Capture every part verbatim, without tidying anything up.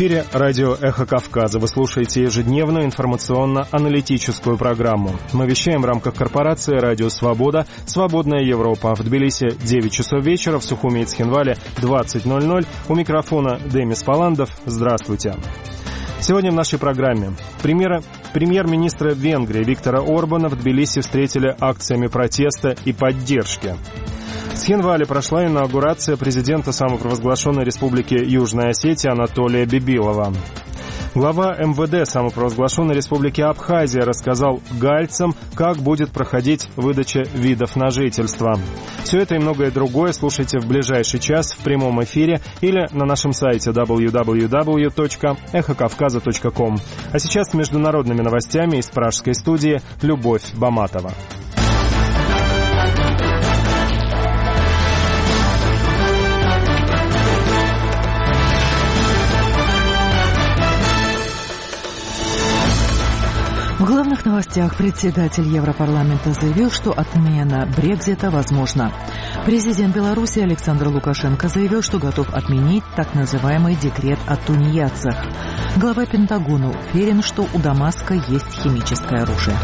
эфире радио «Эхо Кавказа». Вы слушаете ежедневную информационно-аналитическую программу. Мы вещаем в рамках корпорации «Радио Свобода», «Свободная Европа». В Тбилиси девять часов вечера, в Сухуми и Цхинвале двадцать ноль ноль. У микрофона Демис Паландов. Здравствуйте. Сегодня в нашей программе премьера, премьер-министра Венгрии Виктора Орбана в Тбилиси встретили акциями протеста и поддержки. В Цхинвале прошла инаугурация президента самопровозглашенной республики Южная Осетия Анатолия Бибилова. Глава эм вэ дэ самопровозглашенной республики Абхазия рассказал гальцам, как будет проходить выдача видов на жительство. Все это и многое другое слушайте в ближайший час в прямом эфире или на нашем сайте дабл ю дабл ю дабл ю точка эхо кавказа точка ком. А сейчас с международными новостями из пражской студии Любовь Баматова. В главных новостях председатель Европарламента заявил, что отмена Брексита возможна. Президент Беларуси Александр Лукашенко заявил, что готов отменить так называемый декрет о тунеядцах. Глава Пентагона уверен, что у Дамаска есть химическое оружие.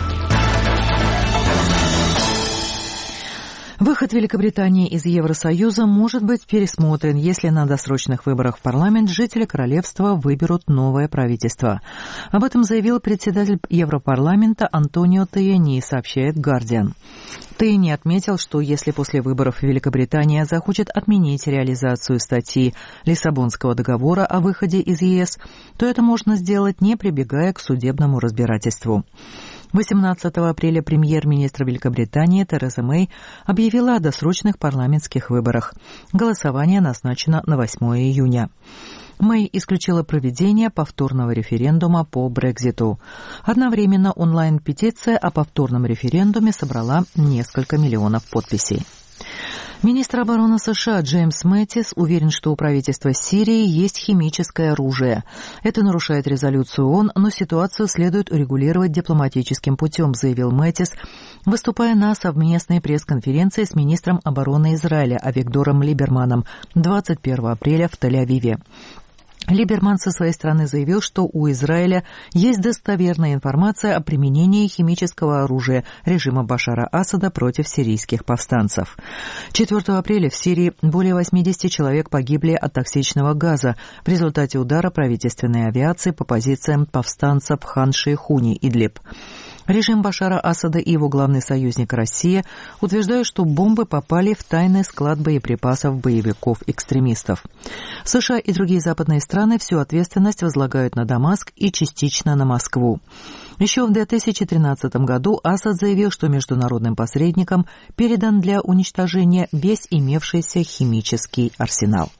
Выход Великобритании из Евросоюза может быть пересмотрен, если на досрочных выборах в парламент жители королевства выберут новое правительство. Об этом заявил председатель Европарламента Антонио Таяни, сообщает «Гардиан». Таяни отметил, что если после выборов Великобритания захочет отменить реализацию статьи Лиссабонского договора о выходе из е эс, то это можно сделать, не прибегая к судебному разбирательству. восемнадцатого апреля премьер-министр Великобритании Тереза Мэй объявила о досрочных парламентских выборах. Голосование назначено на восьмое июня. Мэй исключила проведение повторного референдума по Брекситу. Одновременно онлайн-петиция о повторном референдуме собрала несколько миллионов подписей. Министр обороны США Джеймс Мэттис уверен, что у правительства Сирии есть химическое оружие. Это нарушает резолюцию ООН, но ситуацию следует урегулировать дипломатическим путем, заявил Мэттис, выступая на совместной пресс-конференции с министром обороны Израиля Авигдором Либерманом двадцать первого апреля в Тель-Авиве. Либерман со своей стороны заявил, что у Израиля есть достоверная информация о применении химического оружия режима Башара Асада против сирийских повстанцев. четвёртого апреля в Сирии более восемьдесят человек погибли от токсичного газа в результате удара правительственной авиации по позициям повстанцев Хан-Шейхуни и Идлиб. Режим Башара Асада и его главный союзник Россия утверждают, что бомбы попали в тайный склад боеприпасов боевиков-экстремистов. США и другие западные страны всю ответственность возлагают на Дамаск и частично на Москву. Еще в две тысячи тринадцатом году Асад заявил, что международным посредникам передан для уничтожения весь имевшийся химический арсенал.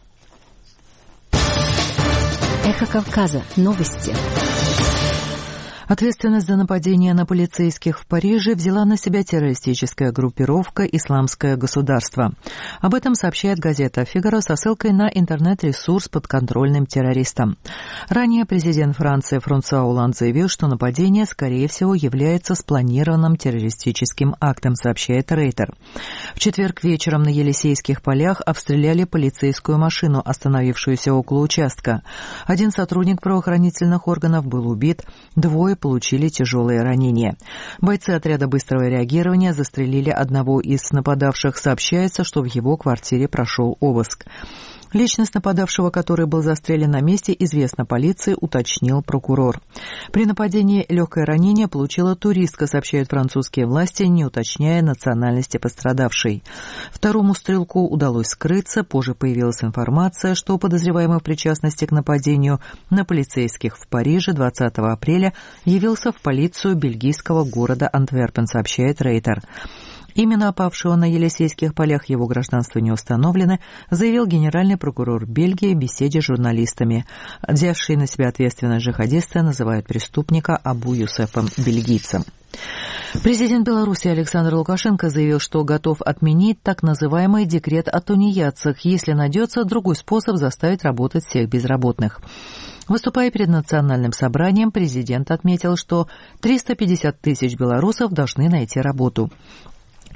Эхо Кавказа. Новости. Ответственность за нападение на полицейских в Париже взяла на себя террористическая группировка «Исламское государство». Об этом сообщает газета «Фигаро» со ссылкой на интернет-ресурс подконтрольным террористам. Ранее президент Франции Франсуа Олланд заявил, что нападение, скорее всего, является спланированным террористическим актом, сообщает Рейтер. В четверг вечером на Елисейских полях обстреляли полицейскую машину, остановившуюся около участка. Один сотрудник правоохранительных органов был убит, двое получили тяжелые ранения. Бойцы отряда быстрого реагирования застрелили одного из нападавших. Сообщается, что в его квартире прошел обыск. Личность нападавшего, который был застрелен на месте, известна полиции, уточнил прокурор. При нападении легкое ранение получила туристка, сообщают французские власти, не уточняя национальности пострадавшей. Второму стрелку удалось скрыться. Позже появилась информация, что подозреваемый в причастности к нападению на полицейских в Париже двадцатого апреля явился в полицию бельгийского города Антверпен, сообщает Рейтер. Именно опавшего на Елисейских полях, его гражданство не установлено, заявил генеральный прокурор Бельгии в беседе с журналистами. Взявшие на себя ответственность джихадисты называют преступника Абу Юсефом бельгийцем. Президент Беларуси Александр Лукашенко заявил, что готов отменить так называемый декрет о тунеядцах, если найдется другой способ заставить работать всех безработных. Выступая перед национальным собранием, президент отметил, что триста пятьдесят тысяч белорусов должны найти работу.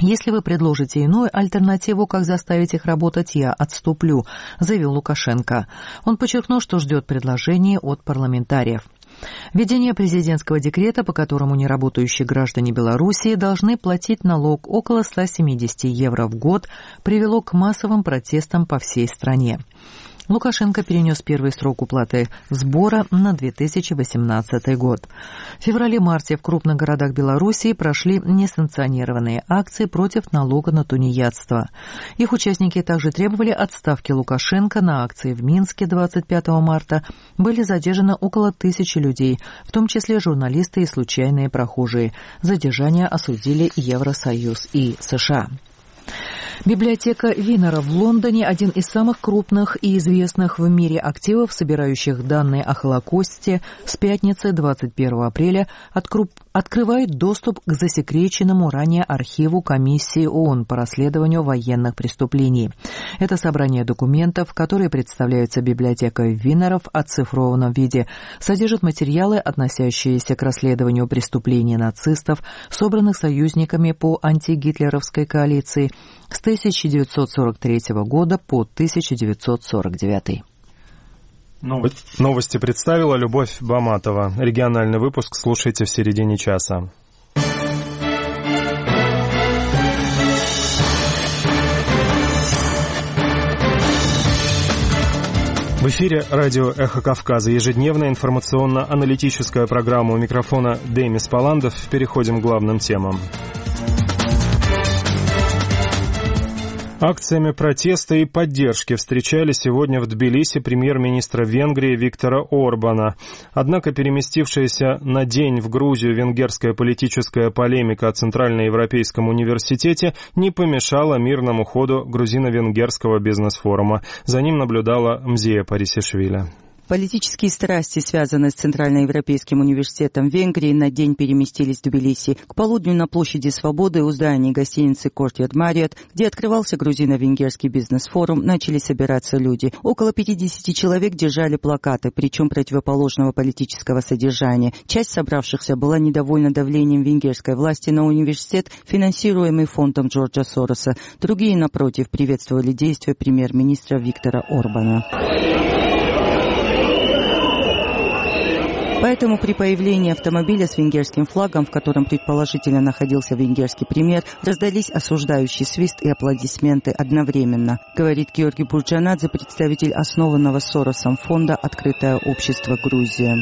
«Если вы предложите иную альтернативу, как заставить их работать, я отступлю», — заявил Лукашенко. Он подчеркнул, что ждет предложений от парламентариев. Введение президентского декрета, по которому неработающие граждане Белоруссии должны платить налог около ста семидесяти евро в год, привело к массовым протестам по всей стране. Лукашенко перенес первый срок уплаты сбора на две тысячи восемнадцатый год. В феврале-марте в крупных городах Белоруссии прошли несанкционированные акции против налога на тунеядство. Их участники также требовали отставки Лукашенко. На акции в Минске двадцать пятого марта были задержаны около тысячи людей, в том числе журналисты и случайные прохожие. Задержания осудили Евросоюз и США. Библиотека Винера в Лондоне – один из самых крупных и известных в мире активов, собирающих данные о Холокосте, с пятницы двадцать первого апреля откру... открывает доступ к засекреченному ранее архиву Комиссии ООН по расследованию военных преступлений. Это собрание документов, которые представляются библиотекой Винера в оцифрованном виде, содержит материалы, относящиеся к расследованию преступлений нацистов, собранных союзниками по антигитлеровской коалиции с тысяча девятьсот сорок третьего года по тысяча девятьсот сорок девятый. Новости представила Любовь Баматова. Региональный выпуск слушайте в середине часа. В эфире радио «Эхо Кавказа». Ежедневная информационно-аналитическая программа. У микрофона Демис Паландов. Переходим к главным темам. Акциями протеста и поддержки встречали сегодня в Тбилиси премьер-министра Венгрии Виктора Орбана. Однако переместившаяся на день в Грузию венгерская политическая полемика о Центральноевропейском университете не помешала мирному ходу грузино-венгерского бизнес-форума. За ним наблюдала Мзия Парисишвили. Политические страсти, связанные с Центральноевропейским университетом Венгрии, на день переместились в Тбилиси. К полудню на площади Свободы у здания гостиницы Courtyard Marriott, где открывался грузино-венгерский бизнес-форум, начали собираться люди. Около пятидесяти человек держали плакаты, причем противоположного политического содержания. Часть собравшихся была недовольна давлением венгерской власти на университет, финансируемый фондом Джорджа Сороса. Другие, напротив, приветствовали действия премьер-министра Виктора Орбана. Поэтому при появлении автомобиля с венгерским флагом, в котором предположительно находился венгерский премьер, раздались осуждающий свист и аплодисменты одновременно, говорит Георгий Бурджанадзе, представитель основанного Соросом фонда «Открытое общество Грузия».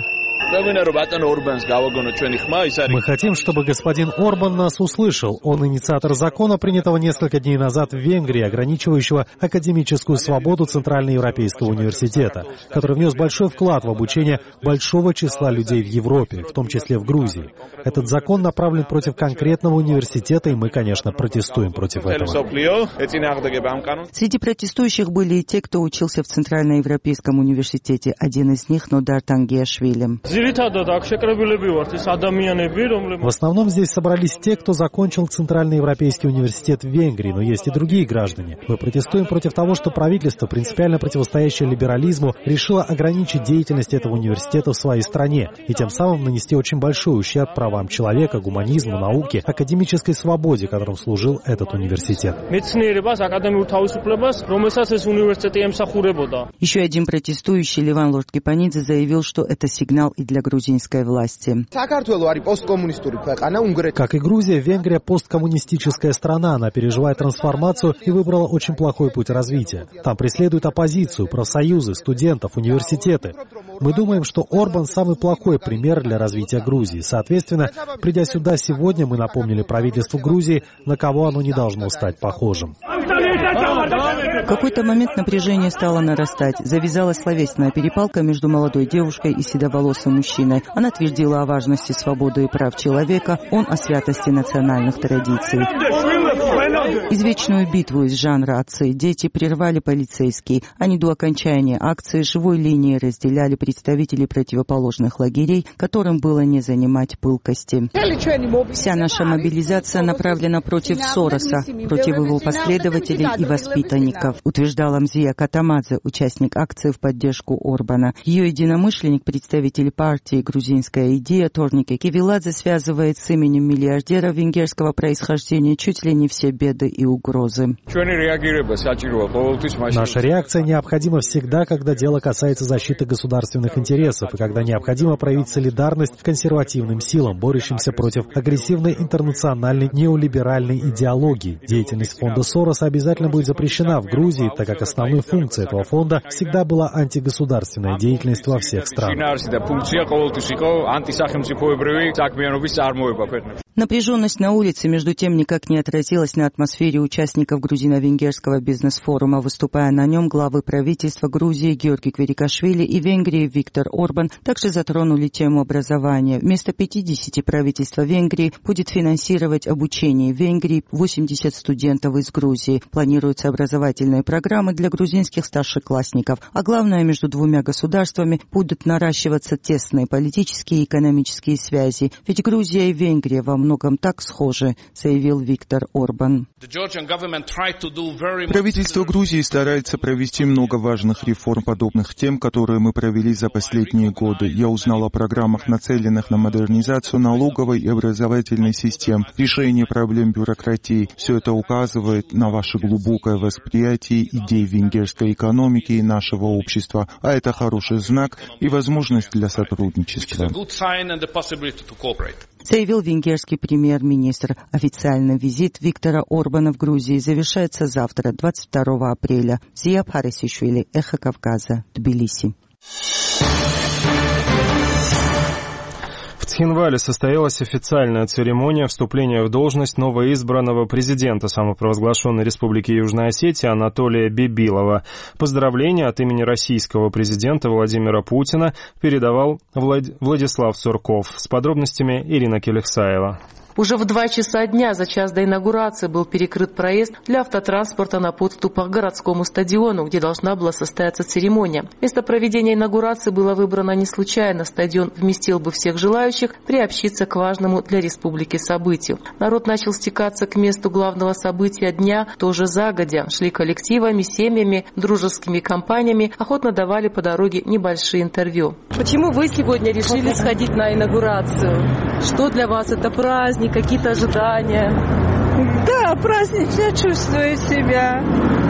Мы хотим, чтобы господин Орбан нас услышал. Он инициатор закона, принятого несколько дней назад в Венгрии, ограничивающего академическую свободу Центральноевропейского университета, который внес большой вклад в обучение большого числа людей в Европе, в том числе в Грузии. Этот закон направлен против конкретного университета, и мы, конечно, протестуем против этого. Среди протестующих были и те, кто учился в Центральноевропейском университете. Один из них — Нодар Тангиашвили. В основном здесь собрались те, кто закончил Центральноевропейский университет в Венгрии, но есть и другие граждане. Мы протестуем против того, что правительство, принципиально противостоящее либерализму, решило ограничить деятельность этого университета в своей стране и тем самым нанести очень большой ущерб правам человека, гуманизму, науке, академической свободе, которым служил этот университет. Еще один протестующий, Леван Лорд-Кипанидзе, заявил, что это сигнал и для грузинской власти. Как и Грузия, Венгрия посткоммунистическая страна. Она переживает трансформацию и выбрала очень плохой путь развития. Там преследуют оппозицию, профсоюзы, студентов, университеты. Мы думаем, что Орбан самый плохой пример для развития Грузии. Соответственно, придя сюда сегодня, мы напомнили правительству Грузии, на кого оно не должно стать похожим. В какой-то момент напряжение стало нарастать. Завязалась словесная перепалка между молодой девушкой и седоволосым мужчиной. Она твердила о важности свободы и прав человека, он о святости национальных традиций. Извечную битву из жанра «Отцы и дети» прервали полицейские. Они до окончания акции живой линией разделяли представителей противоположных лагерей, которым было не занимать пылкости. Вся наша мобилизация направлена против Сороса, против его последователей и воспитанников, утверждала Мзия Катамадзе, участник акции в поддержку Орбана. Ее единомышленник, представитель партии «Грузинская идея» Торнике Кивиладзе связывает с именем миллиардера венгерского происхождения чуть ли не все беды и угрозы. Наша реакция необходима всегда, когда дело касается защиты государственных интересов и когда необходимо проявить солидарность консервативным силам, борющимся против агрессивной интернациональной неолиберальной идеологии. Деятельность фонда Сороса обязательно будет запрещена в Грузии, так как основной функцией этого фонда всегда была антигосударственная деятельность во всех странах. Напряженность на улице, между тем, никак не отразилась на атмосфере участников грузино-венгерского бизнес-форума. Выступая на нем, главы правительства Грузии Георгий Кверикашвили и Венгрии Виктор Орбан также затронули тему образования. Вместо пятидесяти правительство Венгрии будет финансировать обучение в Венгрии восемьдесят студентов из Грузии. Планируются образовательные программы для грузинских старшеклассников. А главное, между двумя государствами будут наращиваться тесные политические и экономические связи. Ведь Грузия и Венгрия во многом так схожи, заявил Виктор Орбан. Правительство Грузии старается провести много важных реформ, подобных тем, которые мы провели за последние годы. Я узнал о программах, нацеленных на модернизацию налоговой и образовательной систем, решение проблем бюрократии. Все это указывает на ваше глубокое восприятие идей венгерской экономики и нашего общества, а это хороший знак и возможность для сотрудничества, заявил венгерский премьер-министр. Официальный визит Виктора Орбана в Грузии завершается завтра, двадцать второго апреля. Зия Парисишвили, Эхо Кавказа, Тбилиси. В Цхинвале состоялась официальная церемония вступления в должность новоизбранного президента самопровозглашенной Республики Южная Осетия Анатолия Бибилова. Поздравления от имени российского президента Владимира Путина передавал Влад... Владислав Сурков. С подробностями Ирина Келехсаева. Уже в два часа дня за час до инаугурации был перекрыт проезд для автотранспорта на подступах к городскому стадиону, где должна была состояться церемония. Место проведения инаугурации было выбрано не случайно. Стадион вместил бы всех желающих приобщиться к важному для республики событию. Народ начал стекаться к месту главного события дня тоже загодя. Шли коллективами, семьями, дружескими компаниями, охотно давали по дороге небольшие интервью. Почему вы сегодня решили сходить на инаугурацию? Что для вас это праздник? Какие-то ожидания? Да, празднично чувствую себя.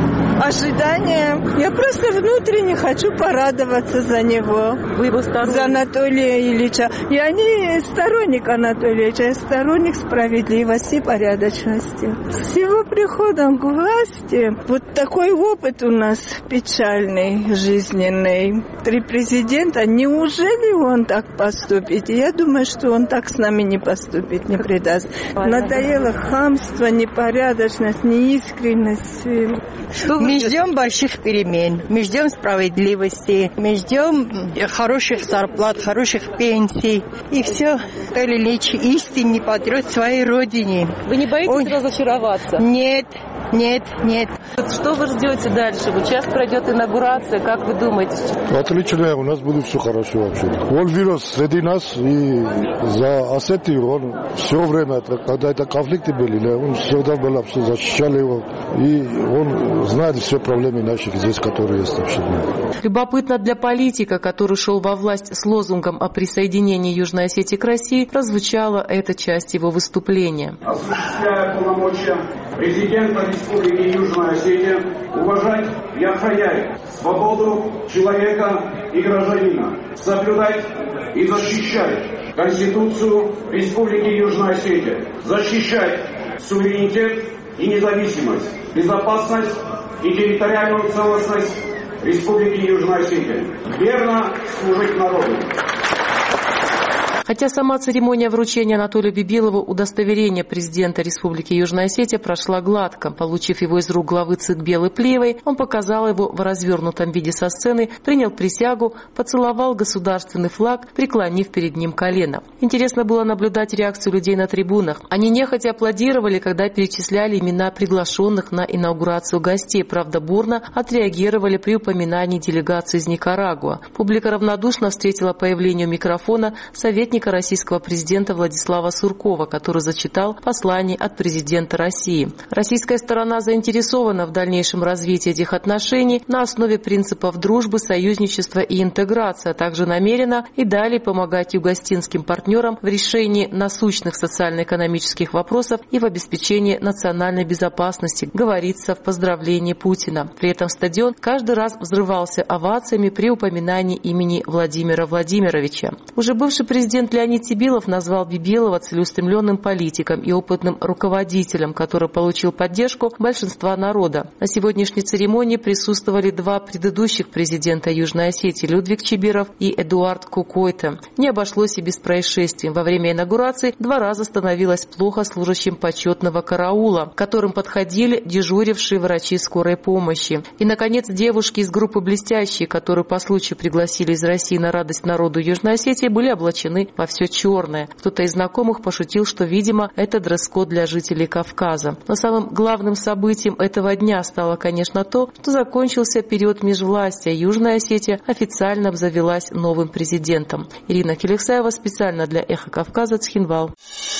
Ожидания. Я просто внутренне хочу порадоваться за него. Вы его сторонник? За Анатолия Ильича. Я не сторонник Анатолия Ильича, я сторонник справедливости и порядочности. С его приходом к власти вот такой опыт у нас печальный, жизненный. Три президента, неужели он так поступит? Я думаю, что он так с нами не поступит, не предаст. Надоело хамство, непорядочность, неискренность. Что мы ждем больших перемен, мы ждем справедливости, мы ждем хороших зарплат, хороших пенсий. И все, Анатолий Ильич истинный патриот своей родине. Вы не боитесь Ой. разочароваться? Нет, нет, нет. Что вы ждете дальше? Вот сейчас пройдет инаугурация, как вы думаете? Отлично, у нас будет все хорошо вообще. Он вирус среди нас, и за Осетию он все время, когда это конфликты были, он всегда был, защищал его, и он знает все проблемы наших здесь, которые есть вообще. Любопытно для политика, который шел во власть с лозунгом о присоединении Южной Осетии к России, прозвучала эта часть его выступления. Осуществляя полномочия президента Республики Южная Осетия, уважать и охранять свободу человека и гражданина, соблюдать и защищать Конституцию Республики Южная Осетия, защищать суверенитет и независимость, безопасность и территориальную целостность Республики Южная Осетия. Верно служить народу. Хотя сама церемония вручения Анатолию Бибилову удостоверения президента Республики Южная Осетия прошла гладко. Получив его из рук главы ЦИК Белой Плеевой, он показал его в развернутом виде со сцены, принял присягу, поцеловал государственный флаг, преклонив перед ним колено. Интересно было наблюдать реакцию людей на трибунах. Они нехотя аплодировали, когда перечисляли имена приглашенных на инаугурацию гостей. Правда, бурно отреагировали при упоминании делегации из Никарагуа. Публика равнодушно встретила появлению микрофона советника российского президента Владислава Суркова, который зачитал послание от президента России. Российская сторона заинтересована в дальнейшем развитии этих отношений на основе принципов дружбы, союзничества и интеграции, а также намерена и далее помогать югостинским партнерам в решении насущных социально-экономических вопросов и в обеспечении национальной безопасности, говорится в поздравлении Путина. При этом стадион каждый раз взрывался овациями при упоминании имени Владимира Владимировича. Уже бывший президент Леонид Сибилов назвал Бибилова целеустремленным политиком и опытным руководителем, который получил поддержку большинства народа. На сегодняшней церемонии присутствовали два предыдущих президента Южной Осетии – Людвиг Чибиров и Эдуард Кукойте. Не обошлось и без происшествий. Во время инаугурации два раза становилось плохо служащим почетного караула, к которым подходили дежурившие врачи скорой помощи. И, наконец, девушки из группы «Блестящие», которые по случаю пригласили из России на радость народу Южной Осетии, были облачены во все черное. Кто-то из знакомых пошутил, что, видимо, это дресс-код для жителей Кавказа. Но самым главным событием этого дня стало, конечно, то, что закончился период межвластия. Южная Осетия официально обзавелась новым президентом. Ирина Келексаева специально для «Эхо Кавказа», Цхинвал.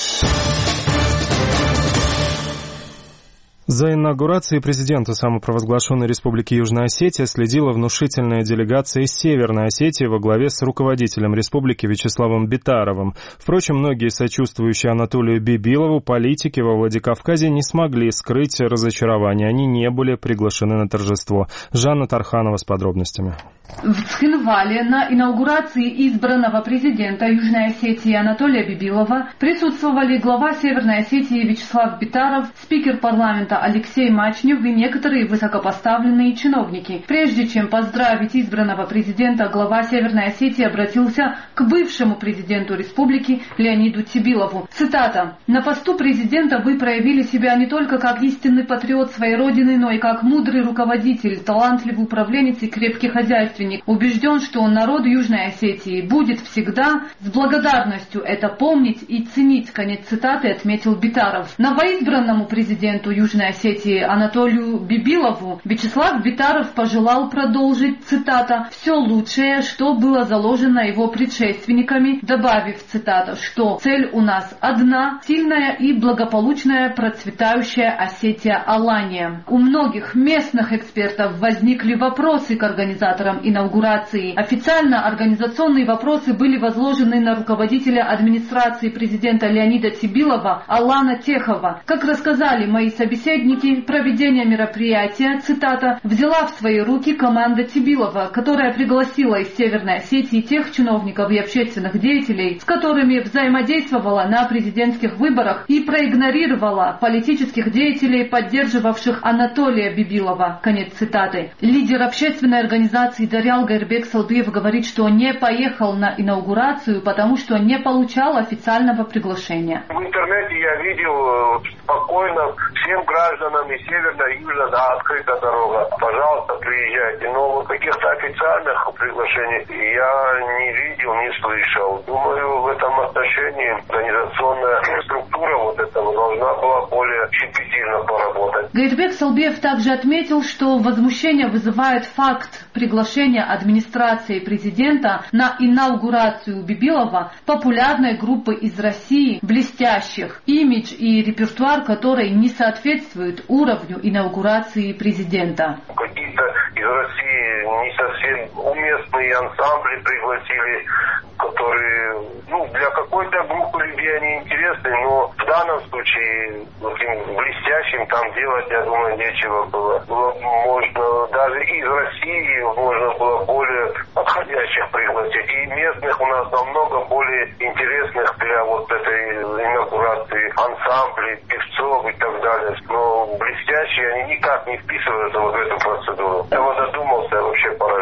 За инаугурацией президента самопровозглашенной Республики Южная Осетия следила внушительная делегация из Северной Осетии во главе с руководителем республики Вячеславом Битаровым. Впрочем, многие сочувствующие Анатолию Бибилову политики во Владикавказе не смогли скрыть разочарование. Они не были приглашены на торжество. Жанна Тарханова с подробностями. В Цхинвале на инаугурации избранного президента Южной Осетии Анатолия Бибилова присутствовали глава Северной Осетии Вячеслав Битаров, спикер парламента Алексей Мачнев и некоторые высокопоставленные чиновники. Прежде чем поздравить избранного президента, глава Северной Осетии обратился к бывшему президенту республики Леониду Цибилову. Цитата: «На посту президента вы проявили себя не только как истинный патриот своей родины, но и как мудрый руководитель, талантливый управленец и крепкий хозяйственник. Убежден, что народ Южной Осетии будет всегда с благодарностью это помнить и ценить». Конец цитаты, отметил Битаров. Новоизбранному президенту Южной Осетии Анатолию Бибилову Вячеслав Битаров пожелал продолжить, цитата, «все лучшее, что было заложено его предшественниками», добавив, цитата, что «цель у нас одна, сильная и благополучная процветающая Осетия-Алания». У многих местных экспертов возникли вопросы к организаторам инаугурации. Официально организационные вопросы были возложены на руководителя администрации президента Леонида Цибилова Алана Техова. Как рассказали мои собеседники, проведение мероприятия, цитата, взяла в свои руки команда Цибилова, которая пригласила из Северной Осетии тех чиновников и общественных деятелей, с которыми взаимодействовала на президентских выборах, и проигнорировала политических деятелей, поддерживавших Анатолия Бибилова. Конец цитаты. Лидер общественной организации Дарял Гайрбек Салбиев говорит, что не поехал на инаугурацию, потому что не получал официального приглашения. В интернете я видел спокойно всем гражданам и севера, и южно, да, открыта дорога. Пожалуйста, приезжайте. Но каких-то официальных приглашений я не видел, не слышал. Думаю, в этом отношении организационная структура вот этого должна была более щепетильно поработать. Гайрбек Салбиев также отметил, что возмущение вызывает факт приглашения администрации президента на инаугурацию Бибилова популярной группы из России «Блестящих», имидж и репертуар которой не соответствует уровню инаугурации президента. Какие-то из России не совсем уместные ансамбли пригласили, которые, ну, для какой-то группы людей они интересны, но в данном случае этим блестящим там делать, я думаю, нечего было. было можно даже из России можно было более подходящих пригласить. И местных у нас намного более интересных для вот этой инаугурации ансамблей, певцов и так далее. Но блестящие, они никак не вписываются в эту процедуру. Я вот задумался, я вообще поражаюсь.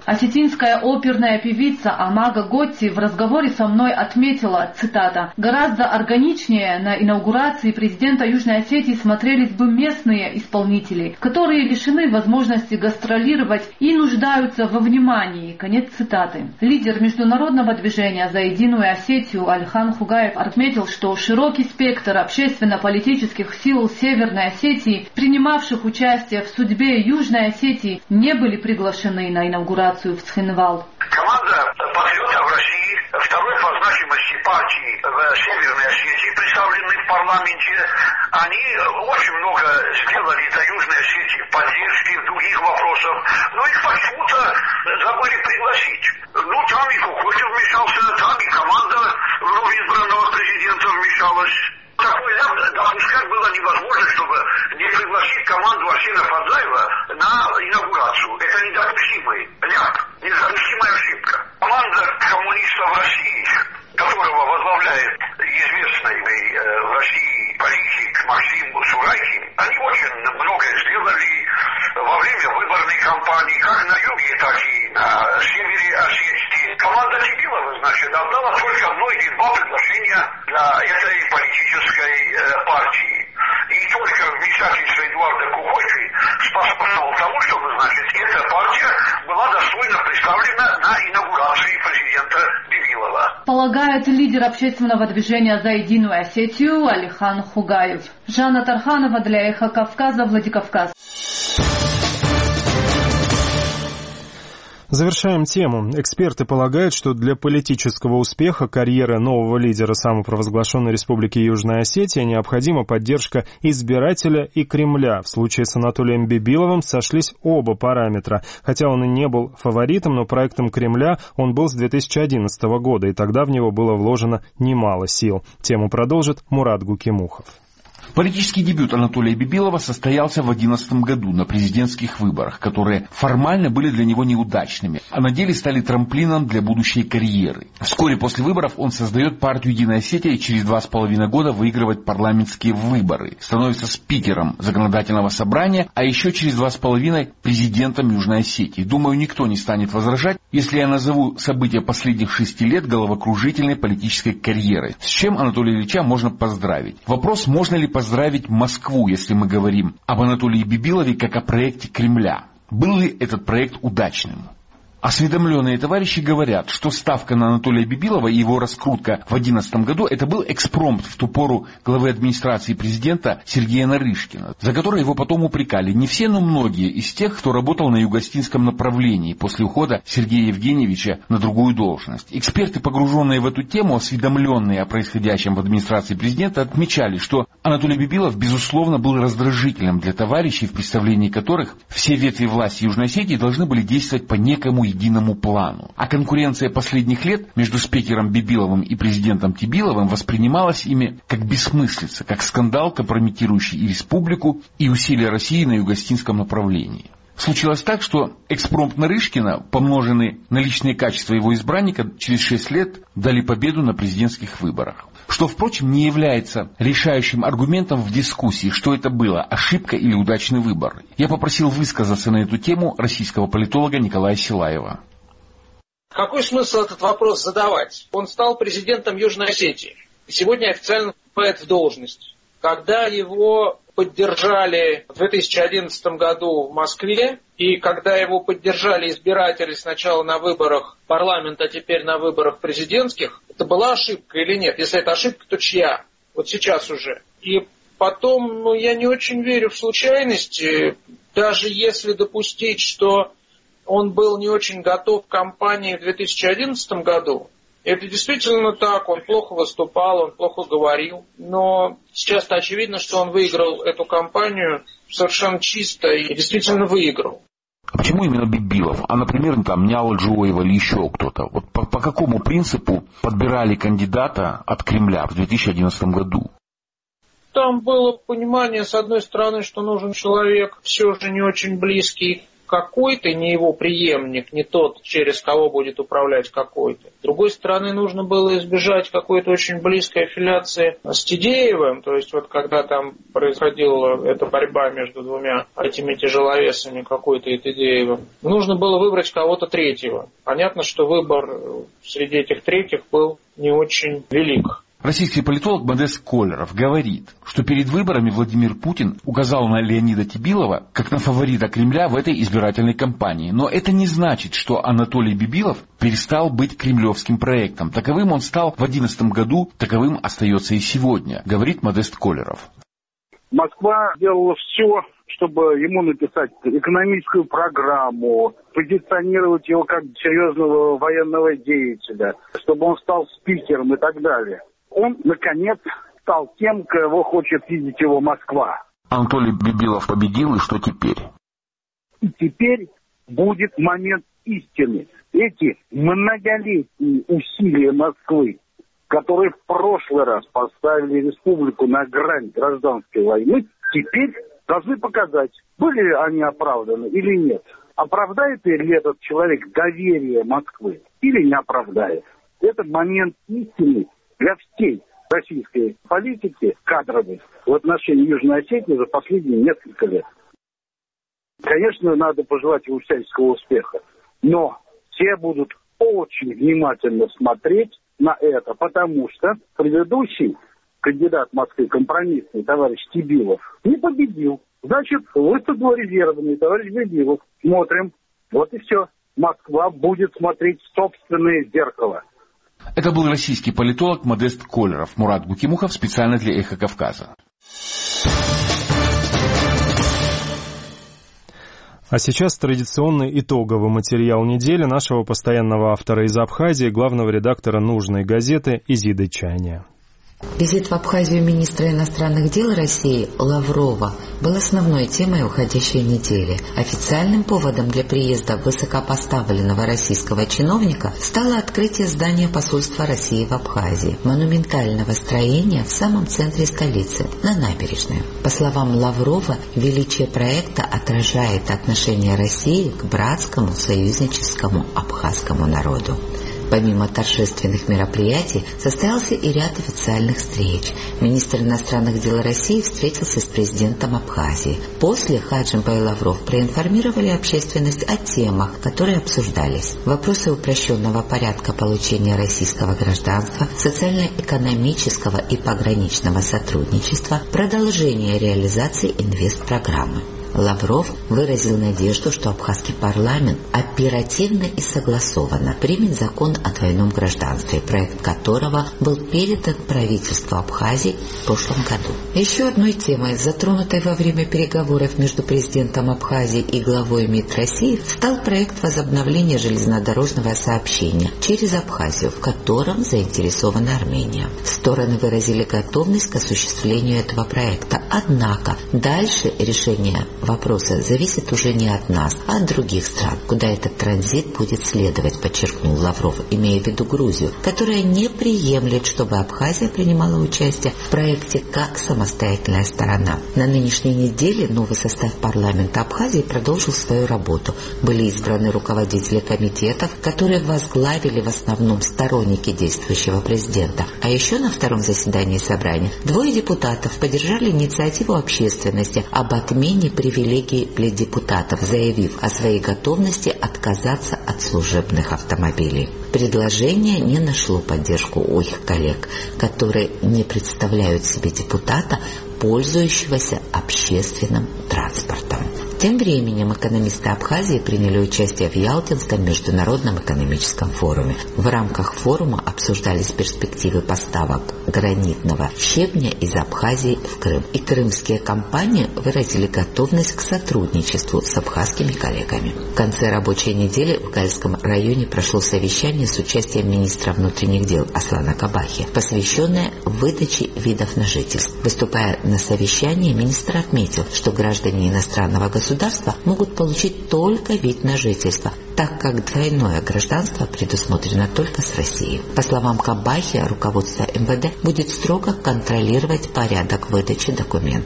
Осетинская оперная певица Амага Готти в разговоре со мной отметила, цитата, «Гораздо органичнее на инаугурации президента Южной Осетии смотрелись бы местные исполнители, которые лишены возможности гастролировать и нуждаются во внимании». Конец цитаты. Лидер международного движения за единую Осетию Алихан Хугаев отметил, что широкий спектр общественно-политических сил Северной Осетии, принимавших участие в судьбе Южной Осетии, не были приглашены на инаугурацию в Цхинвал. Команда патриотов России, второй по значимости партии в Северной Осетии, представленной в парламенте, они очень много сделали для Южной Осетии в поддержке других вопросов, но их почему-то забыли пригласить. Ну, там и Кукотин вмешался, там и команда вновь избранного президента вмешалась. Такой ляп допускать было невозможно, чтобы не пригласить команду Арсена Фадзаева на инаугурацию. Это недопустимый ляп, недопустимая ошибка. Команда коммунистов России, которого возглавляет известный в России политик Максим Сурайкин, они очень многое сделали во время выборной кампании, как на юге, так и на севере Осетии. Команда Тибилова, значит, отдала только одно или два приглашения для этой политической э, партии. И только вмешательство Эдуарда Кукойки способствовало тому, чтобы, значит, эта партия была достойно представлена на инаугурации президента Бибилова. Полагает лидер общественного движения за единую Осетию Алихан Хугаев. Жанна Тарханова для Эхо Кавказа, Владикавказ. Завершаем тему. Эксперты полагают, что для политического успеха карьеры нового лидера самопровозглашенной Республики Южная Осетия необходима поддержка избирателя и Кремля. В случае с Анатолием Бибиловым сошлись оба параметра. Хотя он и не был фаворитом, но проектом Кремля он был с две тысячи одиннадцатого года, и тогда в него было вложено немало сил. Тему продолжит Мурат Гукимухов. Политический дебют Анатолия Бибилова состоялся в две тысячи одиннадцатом году на президентских выборах, которые формально были для него неудачными, а на деле стали трамплином для будущей карьеры. Вскоре после выборов он создает партию «Единая Осетия» и через два с половиной года выигрывает парламентские выборы, становится спикером законодательного собрания, а еще через два с половиной президентом Южной Осетии. Думаю, никто не станет возражать, если я назову события последних шести лет головокружительной политической карьерой, с чем Анатолия Ильича можно поздравить. Вопрос, можно ли поздравить Москву, если мы говорим об Анатолии Бибилове как о проекте Кремля. Был ли этот проект удачным? Осведомленные товарищи говорят, что ставка на Анатолия Бибилова и его раскрутка в две тысячи одиннадцатом году это был экспромт в ту пору главы администрации президента Сергея Нарышкина, за который его потом упрекали не все, но многие из тех, кто работал на югостинском направлении после ухода Сергея Евгеньевича на другую должность. Эксперты, погруженные в эту тему, осведомленные о происходящем в администрации президента, отмечали, что Анатолий Бибилов, безусловно, был раздражителем для товарищей, в представлении которых все ветви власти Южной Осетии должны были действовать по некому единому плану. А конкуренция последних лет между спикером Бибиловым и президентом Тибиловым воспринималась ими как бессмыслица, как скандал, компрометирующий и республику, и усилия России на югостинском направлении. Случилось так, что экспромт Нарышкина, помноженный на личные качества его избранника, через шесть лет дали победу на президентских выборах. Что, впрочем, не является решающим аргументом в дискуссии, что это было, ошибка или удачный выбор. Я попросил высказаться на эту тему российского политолога Николая Силаева. Какой смысл этот вопрос задавать? Он стал президентом Южной Осетии. И сегодня официально вступает в должность. Когда его поддержали в две тысячи одиннадцатом году в Москве, и когда его поддержали избиратели сначала на выборах парламента, а теперь на выборах президентских, это была ошибка или нет? Если это ошибка, то чья? Вот сейчас уже. И потом, ну, я не очень верю в случайности, даже если допустить, что он был не очень готов к кампании в две тысячи одиннадцатом году. Это действительно так, он плохо выступал, он плохо говорил, но сейчас-то очевидно, что он выиграл эту кампанию совершенно чисто и действительно выиграл. А почему именно Бибилов? А, например, там Няла Джоева или еще кто-то? Вот по, по какому принципу подбирали кандидата от Кремля в две тысячи одиннадцатом году? Там было понимание, с одной стороны, что нужен человек все же не очень близкий какой-то, не его преемник, не тот, через кого будет управлять какой-то. С другой стороны, нужно было избежать какой-то очень близкой аффилиации с Тидеевым, то есть вот когда там происходила эта борьба между двумя этими тяжеловесами, какой-то и Тидеевым, нужно было выбрать кого-то третьего. Понятно, что выбор среди этих третьих был не очень велик. Российский политолог Модест Колеров говорит, что перед выборами Владимир Путин указал на Леонида Тибилова как на фаворита Кремля в этой избирательной кампании. Но это не значит, что Анатолий Бибилов перестал быть кремлевским проектом. Таковым он стал в две тысячи одиннадцатом году, таковым остается и сегодня, говорит Модест Колеров. Москва делала все, чтобы ему написать экономическую программу, позиционировать его как серьезного военного деятеля, чтобы он стал спикером и так далее. Он, наконец, стал тем, кого хочет видеть его Москва. Анатолий Бибилов победил, и что теперь? И теперь будет момент истины. Эти многолетние усилия Москвы, которые в прошлый раз поставили республику на грань гражданской войны, теперь должны показать, были они оправданы или нет. Оправдает ли этот человек доверие Москвы или не оправдает? Это момент истины для всей российской политики кадровой в отношении Южной Осетии за последние несколько лет. Конечно, надо пожелать ему всяческого успеха, но все будут очень внимательно смотреть на это, потому что предыдущий кандидат Москвы, компромиссный товарищ Тибилов, не победил. Значит, выступил резервный товарищ Бибилов. Смотрим. Вот и все. Москва будет смотреть в собственное зеркало. Это был российский политолог Модест Колеров. Мурат Гукимухов специально для «Эхо Кавказа». А сейчас традиционный итоговый материал недели нашего постоянного автора из Абхазии, главного редактора «Нужной газеты» Изиды Чайния. Визит в Абхазию министра иностранных дел России Лаврова был основной темой уходящей недели. Официальным поводом для приезда высокопоставленного российского чиновника стало открытие здания посольства России в Абхазии, монументального строения в самом центре столицы, на набережной. По словам Лаврова, величие проекта отражает отношение России к братскому союзническому абхазскому народу. Помимо торжественных мероприятий, состоялся и ряд официальных встреч. Министр иностранных дел России встретился с президентом Абхазии. После Хаджимбай и Лавров проинформировали общественность о темах, которые обсуждались. Вопросы упрощенного порядка получения российского гражданства, социально-экономического и пограничного сотрудничества, продолжение реализации инвестпрограммы. Лавров выразил надежду, что абхазский парламент оперативно и согласованно примет закон о двойном гражданстве, проект которого был передан правительству Абхазии в прошлом году. Еще одной темой, затронутой во время переговоров между президентом Абхазии и главой МИД России, стал проект возобновления железнодорожного сообщения через Абхазию, в котором заинтересована Армения. Стороны выразили готовность к осуществлению этого проекта, однако дальше решение вопроса зависит уже не от нас, а от других стран, куда этот транзит будет следовать, подчеркнул Лавров, имея в виду Грузию, которая не приемлет, чтобы Абхазия принимала участие в проекте как самостоятельная сторона. На нынешней неделе новый состав парламента Абхазии продолжил свою работу. Были избраны руководители комитетов, которые возглавили в основном сторонники действующего президента. А еще на втором заседании собрания двое депутатов поддержали инициативу общественности об отмене привилегий для депутатов, заявив о своей готовности отказаться от служебных автомобилей. Предложение не нашло поддержку у их коллег, которые не представляют себе депутата, пользующегося общественным транспортом. Тем временем экономисты Абхазии приняли участие в Ялтинском международном экономическом форуме. В рамках форума обсуждались перспективы поставок гранитного щебня из Абхазии в Крым. И крымские компании выразили готовность к сотрудничеству с абхазскими коллегами. В конце рабочей недели в Гальском районе прошло совещание с участием министра внутренних дел Аслана Кабахи, посвященное выдаче видов на жительство. Выступая на совещании, министр отметил, что граждане иностранного государства могут получить только вид на жительство, так как двойное гражданство предусмотрено только с Россией. По словам Кабахи, руководство эм вэ дэ будет строго контролировать порядок выдачи документов.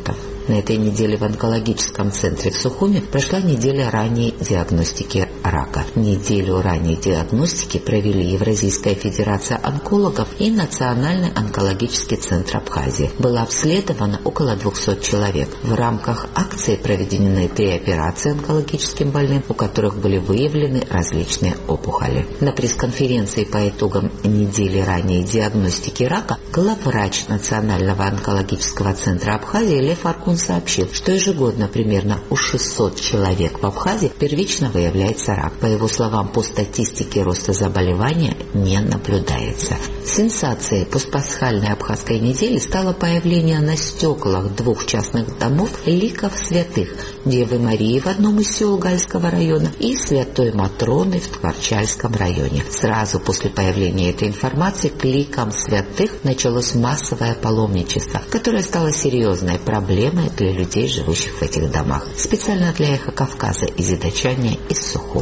На этой неделе в онкологическом центре в Сухуми прошла неделя ранней диагностики рака. Неделю ранней диагностики провели Евразийская федерация онкологов и Национальный онкологический центр Абхазии. Было обследовано около двухсот человек. В рамках акции проведены три операции онкологическим больным, у которых были выявлены различные опухоли. На пресс-конференции по итогам недели ранней диагностики рака главврач Национального онкологического центра Абхазии Лев Аркун сообщил, что ежегодно примерно у шестисот человек в Абхазии первично выявляется рак. По его словам, по статистике роста заболевания не наблюдается. Сенсацией постпасхальной абхазской недели стало появление на стеклах двух частных домов ликов святых Девы Марии в одном из сел Гальского района и Святой Матроны в Творчальском районе. Сразу после появления этой информации к ликам святых началось массовое паломничество, которое стало серьезной проблемой для людей, живущих в этих домах. Специально для Эхо Кавказа Изида Чаня из Сухуми.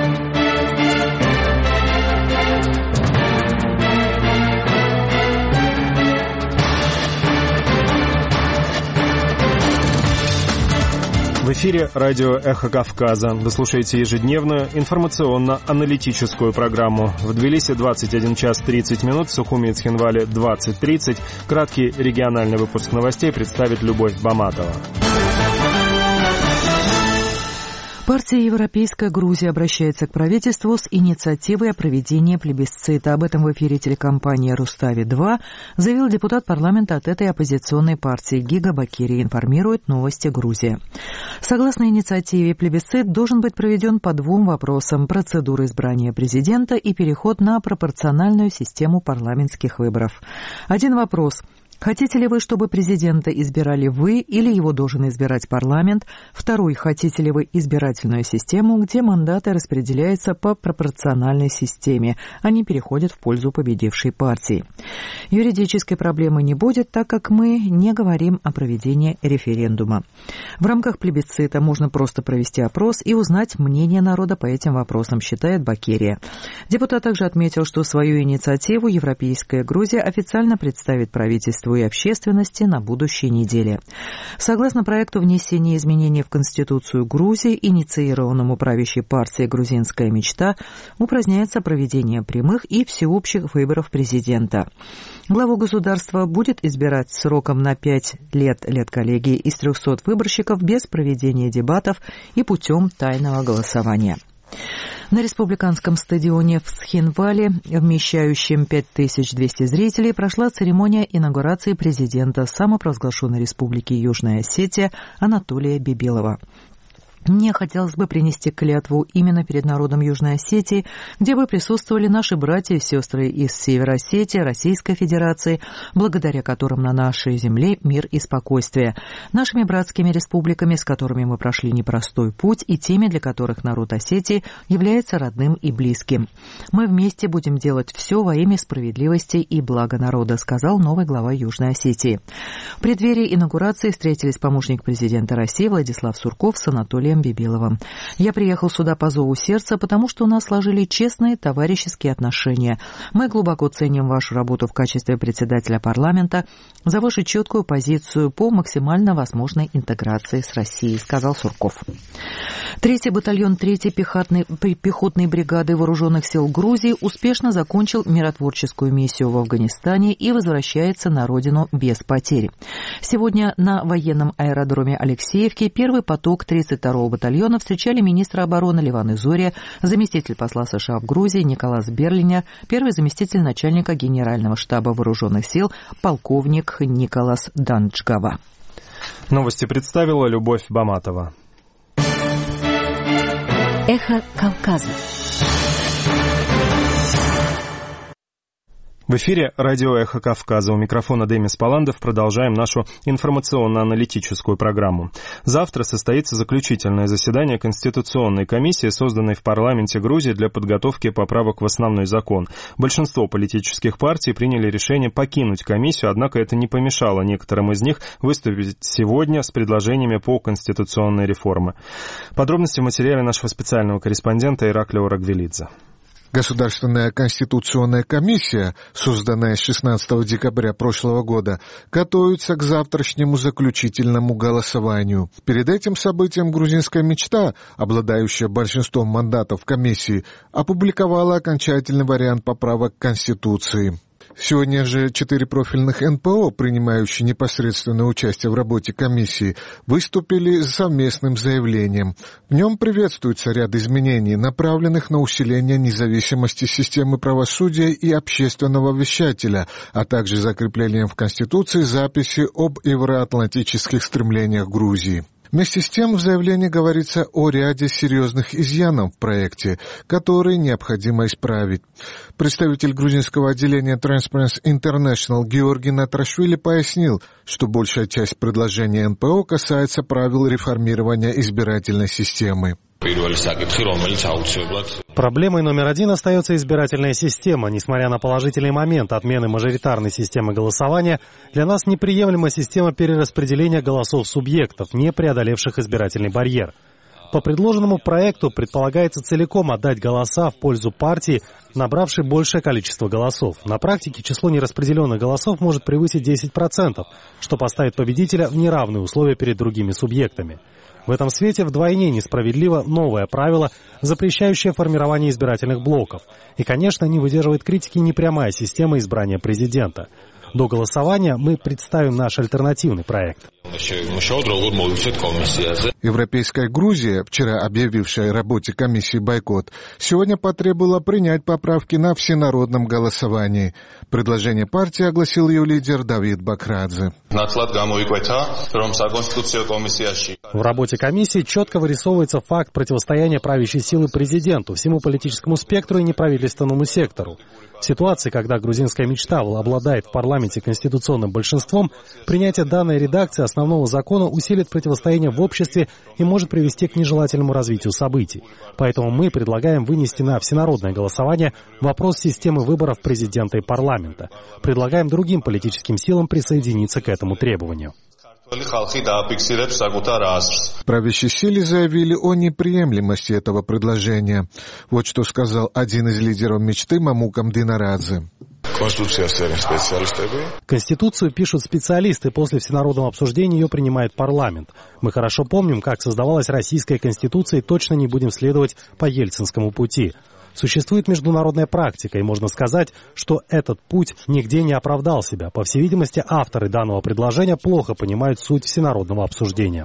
В эфире радио «Эхо Кавказа». Вы слушаете ежедневную информационно-аналитическую программу. В Тбилиси двадцать один час тридцать минут, в Сухуми и Цхинвале двадцать тридцать. Краткий региональный выпуск новостей представит Любовь Баматова. Партия «Европейская Грузия» обращается к правительству с инициативой о проведении плебисцита. Об этом в эфире телекомпании «Рустави-два» заявил депутат парламента от этой оппозиционной партии Гига Бакири, информирует «Новости Грузия». Согласно инициативе, плебисцит должен быть проведен по двум вопросам: процедура избрания президента и переход на пропорциональную систему парламентских выборов. Один вопрос: хотите ли вы, чтобы президента избирали вы или его должен избирать парламент? Второй: хотите ли вы избирательную систему, где мандаты распределяются по пропорциональной системе, а не переходят в пользу победившей партии? Юридической проблемы не будет, так как мы не говорим о проведении референдума. В рамках плебисцита можно просто провести опрос и узнать мнение народа по этим вопросам, считает Бакерия. Депутат также отметил, что свою инициативу «Европейская Грузия» официально представит правительству и общественности на будущей неделе. Согласно проекту внесения изменений в Конституцию Грузии, инициированному правящей партией «Грузинская мечта», упраздняется проведение прямых и всеобщих выборов президента. Главу государства будет избирать сроком на пять лет редколлегии из трехсот выборщиков без проведения дебатов и путем тайного голосования. На республиканском стадионе в Цхинвале, вмещающем пять тысяч двести зрителей, прошла церемония инаугурации президента самопровозглашенной республики Южная Осетия Анатолия Бибилова. Мне хотелось бы принести клятву именно перед народом Южной Осетии, где бы присутствовали наши братья и сестры из Северной Осетии, Российской Федерации, благодаря которым на нашей земле мир и спокойствие, нашими братскими республиками, с которыми мы прошли непростой путь, и теми, для которых народ Осетии является родным и близким. Мы вместе будем делать все во имя справедливости и блага народа, сказал новый глава Южной Осетии. В преддверии инаугурации встретились помощник президента России Владислав Сурков с Анатолием Бибиловым. Я приехал сюда по зову сердца, потому что у нас сложились честные товарищеские отношения. Мы глубоко ценим вашу работу в качестве председателя парламента, за вашу четкую позицию по максимально возможной интеграции с Россией, сказал Сурков. Третий батальон третьей пехотной, пехотной бригады вооруженных сил Грузии успешно закончил миротворческую миссию в Афганистане и возвращается на родину без потерь. Сегодня на военном аэродроме Алексеевки первый поток тридцать второго батальона встречали министра обороны Ливан Изория, заместитель посла США в Грузии Николас Берлинер, первый заместитель начальника Генерального штаба вооруженных сил полковник Николас Данджгава. Новости представила Любовь Баматова. Эхо Кавказа. В эфире радио «Эхо Кавказа». У микрофона Демис Паландов. Продолжаем нашу информационно-аналитическую программу. Завтра состоится заключительное заседание Конституционной комиссии, созданной в парламенте Грузии для подготовки поправок в основной закон. Большинство политических партий приняли решение покинуть комиссию, однако это не помешало некоторым из них выступить сегодня с предложениями по конституционной реформе. Подробности в материале нашего специального корреспондента Ираклия Орагвелидзе. Государственная конституционная комиссия, созданная шестнадцатого декабря прошлого года, готовится к завтрашнему заключительному голосованию. Перед этим событием грузинская мечта, обладающая большинством мандатов комиссии, опубликовала окончательный вариант поправок к Конституции. Сегодня же четыре профильных эн пэ о, принимающие непосредственное участие в работе комиссии, выступили с совместным заявлением. В нем приветствуется ряд изменений, направленных на усиление независимости системы правосудия и общественного вещателя, а также закреплением в Конституции записи об евроатлантических стремлениях Грузии. Вместе с тем в заявлении говорится о ряде серьезных изъянов в проекте, которые необходимо исправить. Представитель грузинского отделения Transparency International Георгий Натрашвили пояснил, что большая часть предложений эн пэ о касается правил реформирования избирательной системы. Проблемой номер один остается избирательная система. Несмотря на положительный момент отмены мажоритарной системы голосования, для нас неприемлема система перераспределения голосов субъектов, не преодолевших избирательный барьер. По предложенному проекту предполагается целиком отдать голоса в пользу партии, набравшей большее количество голосов. На практике число нераспределенных голосов может превысить десять процентов, что поставит победителя в неравные условия перед другими субъектами. В этом свете вдвойне несправедливо новое правило, запрещающее формирование избирательных блоков. И, конечно, не выдерживает критики непрямая система избрания президента. До голосования мы представим наш альтернативный проект. Европейская Грузия, вчера объявившая работе комиссии бойкот, сегодня потребовала принять поправки на всенародном голосовании. Предложение партии огласил ее лидер Давид Бакрадзе. В работе комиссии четко вырисовывается факт противостояния правящей силы президенту, всему политическому спектру и неправительственному сектору. В ситуации, когда грузинская мечта обладает в парламенте конституционным большинством, принятие данной редакции основного закона усилит противостояние в обществе и может привести к нежелательному развитию событий. Поэтому мы предлагаем вынести на всенародное голосование вопрос системы выборов президента и парламента. Предлагаем другим политическим силам присоединиться к этому требованию. Правящие силы заявили о неприемлемости этого предложения. Вот что сказал один из лидеров мечты Мамука Мдинарадзе. Конституцию пишут специалисты, после всенародного обсуждения ее принимает парламент. Мы хорошо помним, как создавалась российская конституция, и точно не будем следовать по ельцинскому пути. Существует международная практика, и можно сказать, что этот путь нигде не оправдал себя. По всей видимости, авторы данного предложения плохо понимают суть всенародного обсуждения.